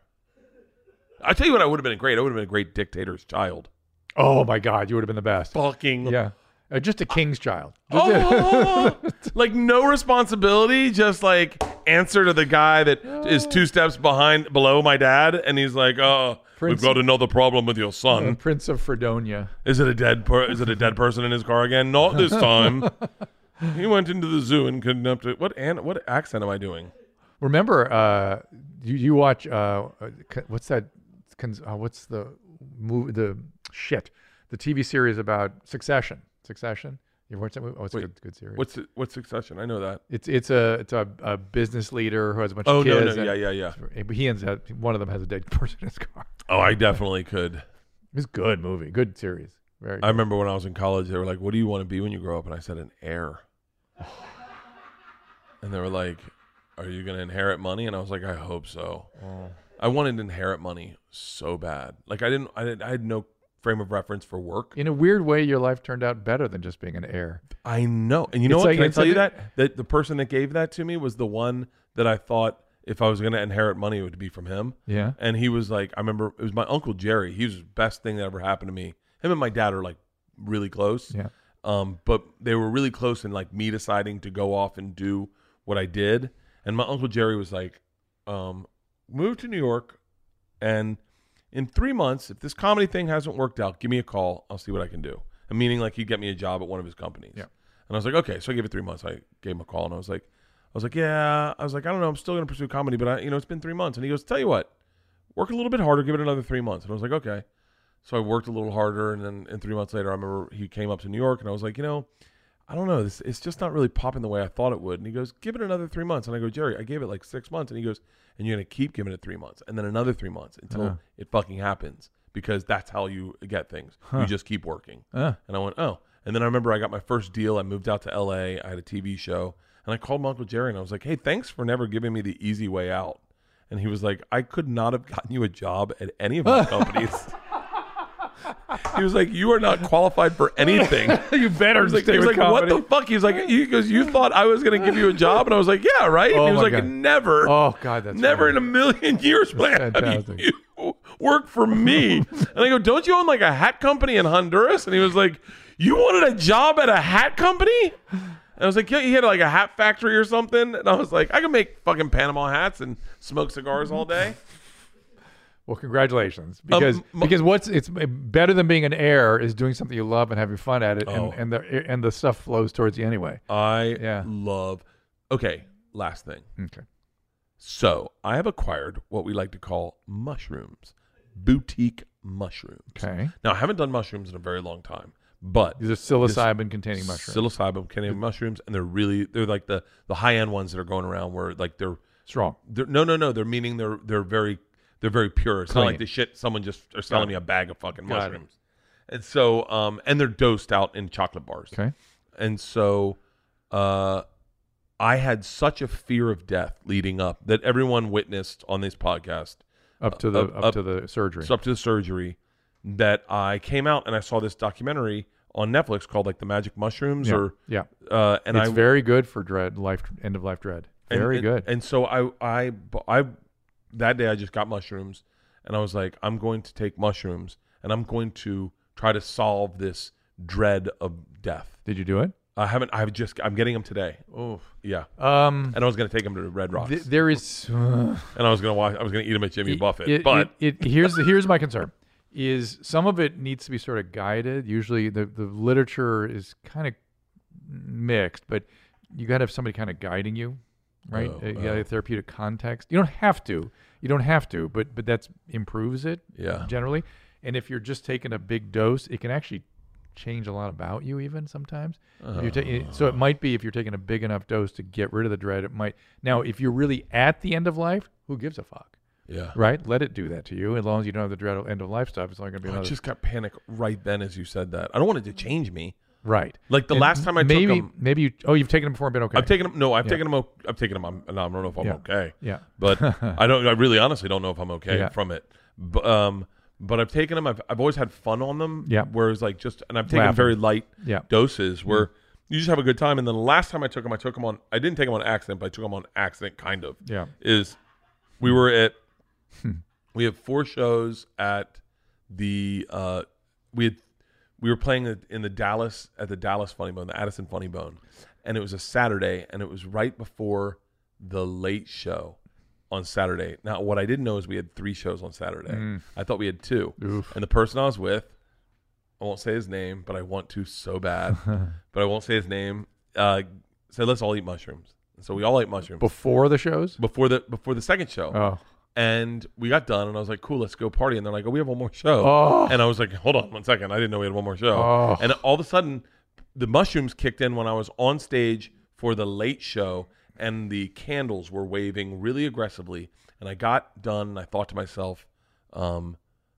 I tell you what, I would have been great. I would have been a great dictator's child. Oh my God, you would have been the best. Fucking Yeah. Uh, just a king's child. Oh, like no responsibility, just like answer to the guy that is two steps behind below my dad, and he's like, "Oh, Prince- we've got another problem with your Uh, son. Prince of Fredonia. Is it a dead? Per- is it a dead person in his car again? Not this time. He went into the zoo and kidnapped it. What an- What accent am I doing? Remember, uh, you, you watch, uh, uh, c- what's that? Cons- Uh, what's the movie? The shit. The T V series about Succession. Succession. You watched that movie? Oh, it's a Wait, good, good series. What's it, what's Succession? I know that. It's it's a it's a, a business leader who has a bunch Oh of no, kids. no, and- yeah, yeah, yeah. But he ends up one of them has a dead person in his car. Oh, I definitely could. It's a good movie, good series. Very. I Good. remember when I was in college, they were like, "What do you want to be when you grow up?" And I said, "An heir." And they were like, "Are you going to inherit money?" And I was like, "I hope so." Oh. I wanted to inherit money so bad. Like I didn't, I didn't, I had no frame of reference for work. In a weird way, your life turned out better than just being an heir. I know, and you know It's what? like- Can I it's tell you like- that that the person that gave that to me was the one that I thought if I was going to inherit money, it would be from him. Yeah. And he was like, I remember it was my uncle Jerry. He was the best thing that ever happened to me. Him and my dad are like really close. Yeah. Um, but they were really close in like me deciding to go off and do what I did. And my uncle Jerry was like, um, move to New York, and in three months, if this comedy thing hasn't worked out, give me a call. I'll see what I can do. And meaning like he'd get me a job at one of his companies. Yeah. And I was like, okay. So I gave it three months. I gave him a call, and I was like, I was like, yeah. I was like, I don't know. I'm still going to pursue comedy, but I, you know, it's been three months. And he goes, tell you what, work a little bit harder. Give it another three months. And I was like, okay. So I worked a little harder, and then and three months later, I remember he came up to New York, and I was like, you know, I don't know. This it's just not really popping the way I thought it would. And he goes, give it another three months. And I go, Jerry, I gave it like six months. And he goes, and you're gonna keep giving it three months, and then another three months until Uh. it fucking happens, because that's how you get things. Huh. You just keep working. Uh, And I went, oh. And then I remember I got my first deal. I moved out to L A. I had a T V show, and I called my Uncle Jerry, and I was like, hey, thanks for never giving me the easy way out. And he was like, I could not have gotten you a job at any of my companies. He was like, you are not qualified for anything. you better He was like, stay he was with like what comedy. the fuck? He was like, he goes, you thought I was going to give you a job? And I was like, yeah, right? And Oh he was my like, God. never, Oh God, that's never funny. in a million years will I have fantastic. you, you work for me. And I go, don't you own like a hat company in Honduras? And he was like, you wanted a job at a hat company? And I was like, yeah, he had like a hat factory or something. And I was like, I can make fucking Panama hats and smoke cigars all day. Well, congratulations, because Um, m- because what's it's better than being an heir is doing something you love and having fun at it, Oh. and, and the and the stuff flows towards you anyway. I Yeah. love. Okay, last thing. Okay. So I have acquired what we like to call mushrooms, boutique mushrooms. Okay. Now I haven't done mushrooms in a very long time, but These are psilocybin-containing mushrooms. psilocybin containing mushrooms, and they're really they're like the the high end ones that are going around where like they're Strong. they're no no no they're meaning they're they're very they're very pure. It's not Clean. like the shit someone just are selling Got me a bag of fucking Got it. mushrooms. And so um and they're dosed out in chocolate bars. Okay. And so uh I had such a fear of death leading up that everyone witnessed on this podcast Up to the up- up, up- to the surgery. so up to the surgery, that I came out and I saw this documentary on Netflix called like The Magic Mushrooms yeah. or yeah. uh, and It's I very good for dread life end of life dread. and- Very and, good. And so I I I that day I just got mushrooms and I was like, I'm going to take mushrooms and I'm going to try to solve this dread of death. Did you do it? I haven't. I've just. I'm getting them today. Oh. Yeah. Um. And I was going to take them to Red Rocks. th- there is. Uh, and I was going to watch. I was going to eat them at Jimmy it- Buffett. it- but it, it, here's here's my concern: is some of it needs to be sort of guided. Usually, the the literature is kind of mixed, but you got to have somebody kind of guiding you, right? Oh, Uh, you got oh. a therapeutic context. You don't have to. You don't have to, but but that's improves it. Yeah. Generally, and if you're just taking a big dose, it can actually change a lot about you even sometimes. If you're taking, so it might be if you're taking a big enough dose to get rid of the dread, it might. Now, if you're really at the end of life, who gives a fuck, yeah. right? Let it do that to you. As long as you don't have the dread of end of life stuff, it's only going to be I another. just got panic right then as you said that. I don't want it to change me. right. Like the And last time I maybe, took them, maybe you. Oh, you've taken them before and been okay. I've taken them. No, I've Yeah. taken them. I've taken them. I'm, no, I don't know if I'm Yeah. okay. yeah. But I don't. I really, honestly, don't know if I'm okay Yeah. from it. But, um, but I've taken them. I've, I've always had fun on them. Yeah. Whereas like just, and I've taken Laughing. very light Yeah. doses where you just have a good time. And then the last time I took them, I took them on. I didn't take them on accident, but I took them on accident, kind of. Yeah. Is we were at. We have four shows at the. Uh, we had. We were playing in the Dallas at the Dallas Funny Bone, the Addison Funny Bone, and it was a Saturday, and it was right before the Late Show on Saturday. Now, what I didn't know is we had three shows on Saturday. I thought we had two, Oof. and the person I was with, I won't say his name, but I want to so bad, but I won't say his name. Uh, said, "Let's all eat mushrooms." And so we all ate mushrooms Before the shows. before the before the second show. Oh. And we got done, and I was like, cool, let's go party. And they're like, oh, we have one more show. Oh. And I was like, hold on one second. I didn't know we had one more show. Oh. And all of a sudden, the mushrooms kicked in when I was on stage for the Late Show, and the candles were waving really aggressively. And I got done, and I thought to myself, um,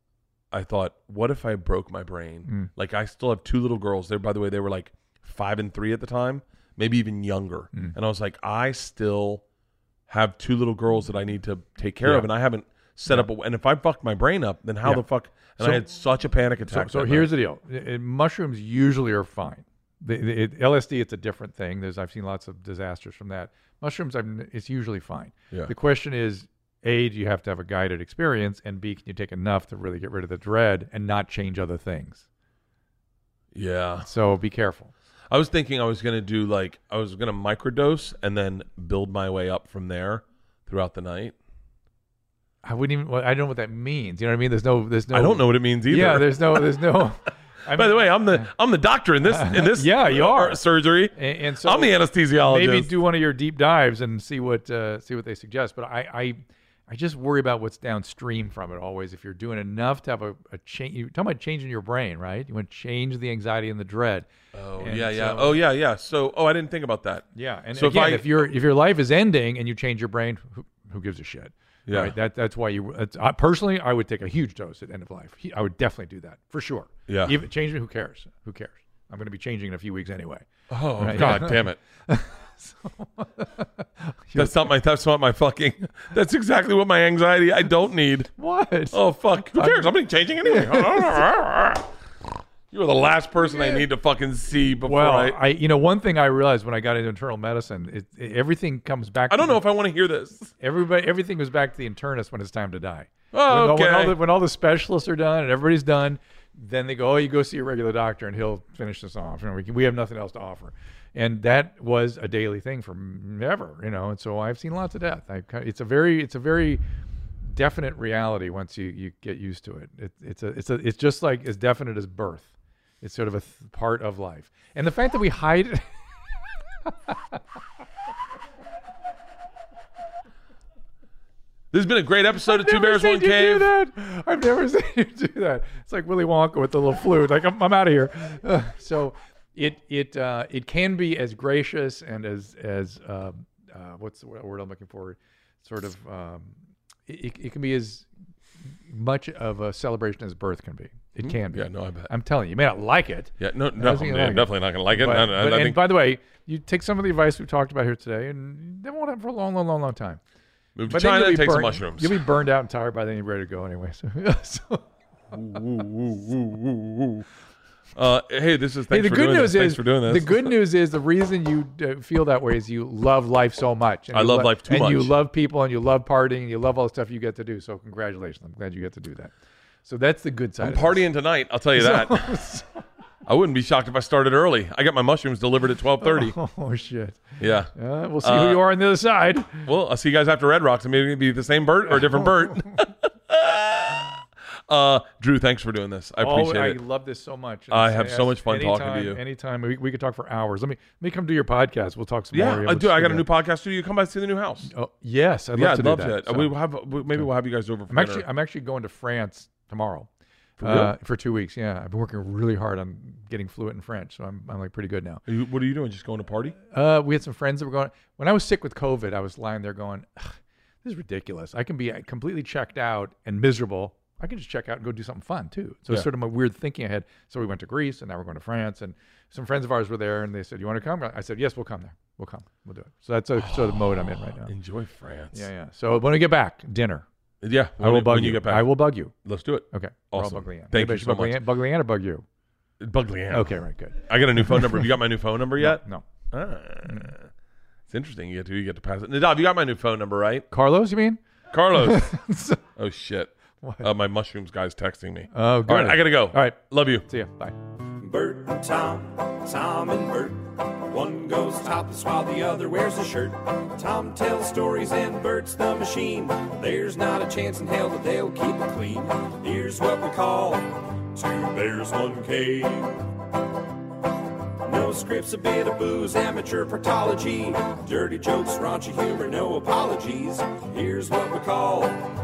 I thought, what if I broke my brain? Mm. Like, I still have two little girls. They, by the way, they were like five and three at the time, maybe even younger. Mm. And I was like, I still have two little girls that I need to take care Yeah. of, and I haven't set up. A, and if I fucked my brain up, then how Yeah. the fuck? And So- I had such a panic So, attack. so that here's night. the deal. I- I- mushrooms usually are fine. The, the, it, L S D, it's a different thing. There's I've seen lots of disasters from that. Mushrooms, I'm, it's usually fine. Yeah. The question is, A, do you have to have a guided experience? And B, can you take enough to really get rid of the dread and not change other things? Yeah. So be careful. I was thinking I was gonna do like I was gonna microdose and then build my way up from there throughout the night. I wouldn't even, well, I don't know what that means. You know what I mean? There's no, there's no. I don't know what it means either. Yeah, there's no, there's no. I By mean, the way, I'm the I'm the doctor in this in this Yeah, you are. surgery. and, and so I'm the anesthesiologist. maybe do one of your deep dives and see what uh, see what they suggest. But I, I I just worry about what's downstream from it always. If you're doing enough to have a, a change, you're talking about changing your brain, right? You want to change the anxiety and the dread. Oh And yeah, yeah. so- Oh yeah, yeah. So oh, I didn't think about that. Yeah, and So if again, I- if, your if your life is ending and you change your brain, who, who gives a shit? Yeah. Right? That that's why you. It's, I, personally, I would take a huge dose at end of life. He, I would definitely do that for sure. Yeah. Even change me. Who cares? Who cares? I'm going to be changing in a few weeks anyway. Oh Right. god damn it. That's not my that's not my fucking that's exactly what my anxiety I don't need. What? Oh fuck. Who cares? I'm not changing anyway. You were the last person I need to fucking see before Well, I I, you know, one thing I realized when I got into internal medicine, it, it- everything comes back. I don't to know if I want to hear this. everybody. Everything goes back to the internist when it's time to die. Oh, when, all- when, all okay. the, when all the specialists are done and everybody's done, then they go, "Oh, you go see your regular doctor, and he'll finish this off. You know, we, can, we have nothing else to offer." And that was a daily thing for ever, you know. And so I've seen lots of death. I, kind- it's a very, it's a very definite reality once you, you get used to it. it. It's a, it's a, it's just like as definite as birth. It's sort of a th- part of life. And the fact that we hide it. This has been a great episode of Two Never Bears, seen One you Cave. do that. I've never seen you do that. It's like Willy Wonka with the little flute. Like I'm, I'm out of here. Uh, so it it uh, it can be as gracious and as as uh, uh, what's the word I'm looking for? Sort of um, it, it can be as much of a celebration as birth can be. It can be. Yeah, no, I bet. I'm telling you, you may not like it. Yeah, no, I no, was thinking yeah, like I'm it. definitely not going to like it. But, I, I, but- I and think by the way, you take some of the advice we talked about here today, and they won't have it for a long, long, long, long time. move to But then China you'll and be take some burned- mushrooms. You'll be burned out and tired by then. You're ready to go anyway. So, so Uh, hey, this is hey, thanks the for good doing news this. Thanks is for doing this. the good news is the reason you uh, feel that way is you love life so much. And I you love lo- life too and you much. love people and you love partying and you love all the stuff you get to do. So congratulations! I'm glad you get to do that. So that's the good side. I'm of partying tonight. I'll tell you that. this. I wouldn't be shocked if I started early. I got my mushrooms delivered at twelve thirty. Oh shit! Yeah. Uh, we'll see Uh, who you are on the other side. Well, I'll see you guys after Red Rocks. Maybe it'll be the same Bert or a different Bert. uh, Drew, thanks for doing this. I appreciate oh, I it. love this so much. I It's- have so much fun anytime, talking to you. Anytime we, we could talk for hours. Let me let me come do your podcast. We'll talk some Yeah, more. I do. I got a Yeah. new podcast studio. Come by and see the new house. Oh yes, I'd yeah, love I'd to do love that. to. So, We'll have, we- maybe we'll have you guys over for I'm actually dinner. I'm actually going to France tomorrow. For real? Uh, for two weeks, yeah. I've been working really hard on getting fluent in French, so I'm I'm like pretty good now. Are you- what are you doing? Just going to party? Uh, we had some friends that were going. When I was sick with COVID, I was lying there going, "Ugh, "This is ridiculous. I can be uh, completely checked out and miserable. I can just check out and go do something fun too." So Yeah. it's sort of my weird thinking ahead. So we went to Greece, and now we're going to France, and some friends of ours were there, and they said, "You want to come?" I said, "Yes, we'll come there. We'll come. We'll do it." So that's a, sort of the mode I'm in right now. Enjoy France. Yeah, yeah. So when we get back, dinner. Yeah. I will when, bug when you. you get back. I will bug you. Let's do it. Okay. We're all Awesome. bug Leanne. Thank Anybody you should so bug much. Leanne, bug Leanne or bug you? Bug Leanne. Okay, right, good. I got a new phone number. Have you got my new phone number yet? No. Ah, it's interesting. You get to you get to pass it. Nadav, you got my new phone number, right? Carlos, you mean? Carlos. oh shit. What? Uh, my mushrooms guy's texting me. Oh, good. All right, I gotta go. All right. Love you. See ya. Bye. Bert and Tom, Tom and Bert. One goes topless while the other wears a shirt. Tom tells stories and Bert's the machine. There's not a chance in hell that they'll keep it clean. Here's what we call two bears, one cave. No scripts, a bit of booze, amateur partology. Dirty jokes, raunchy humor, no apologies. Here's what we call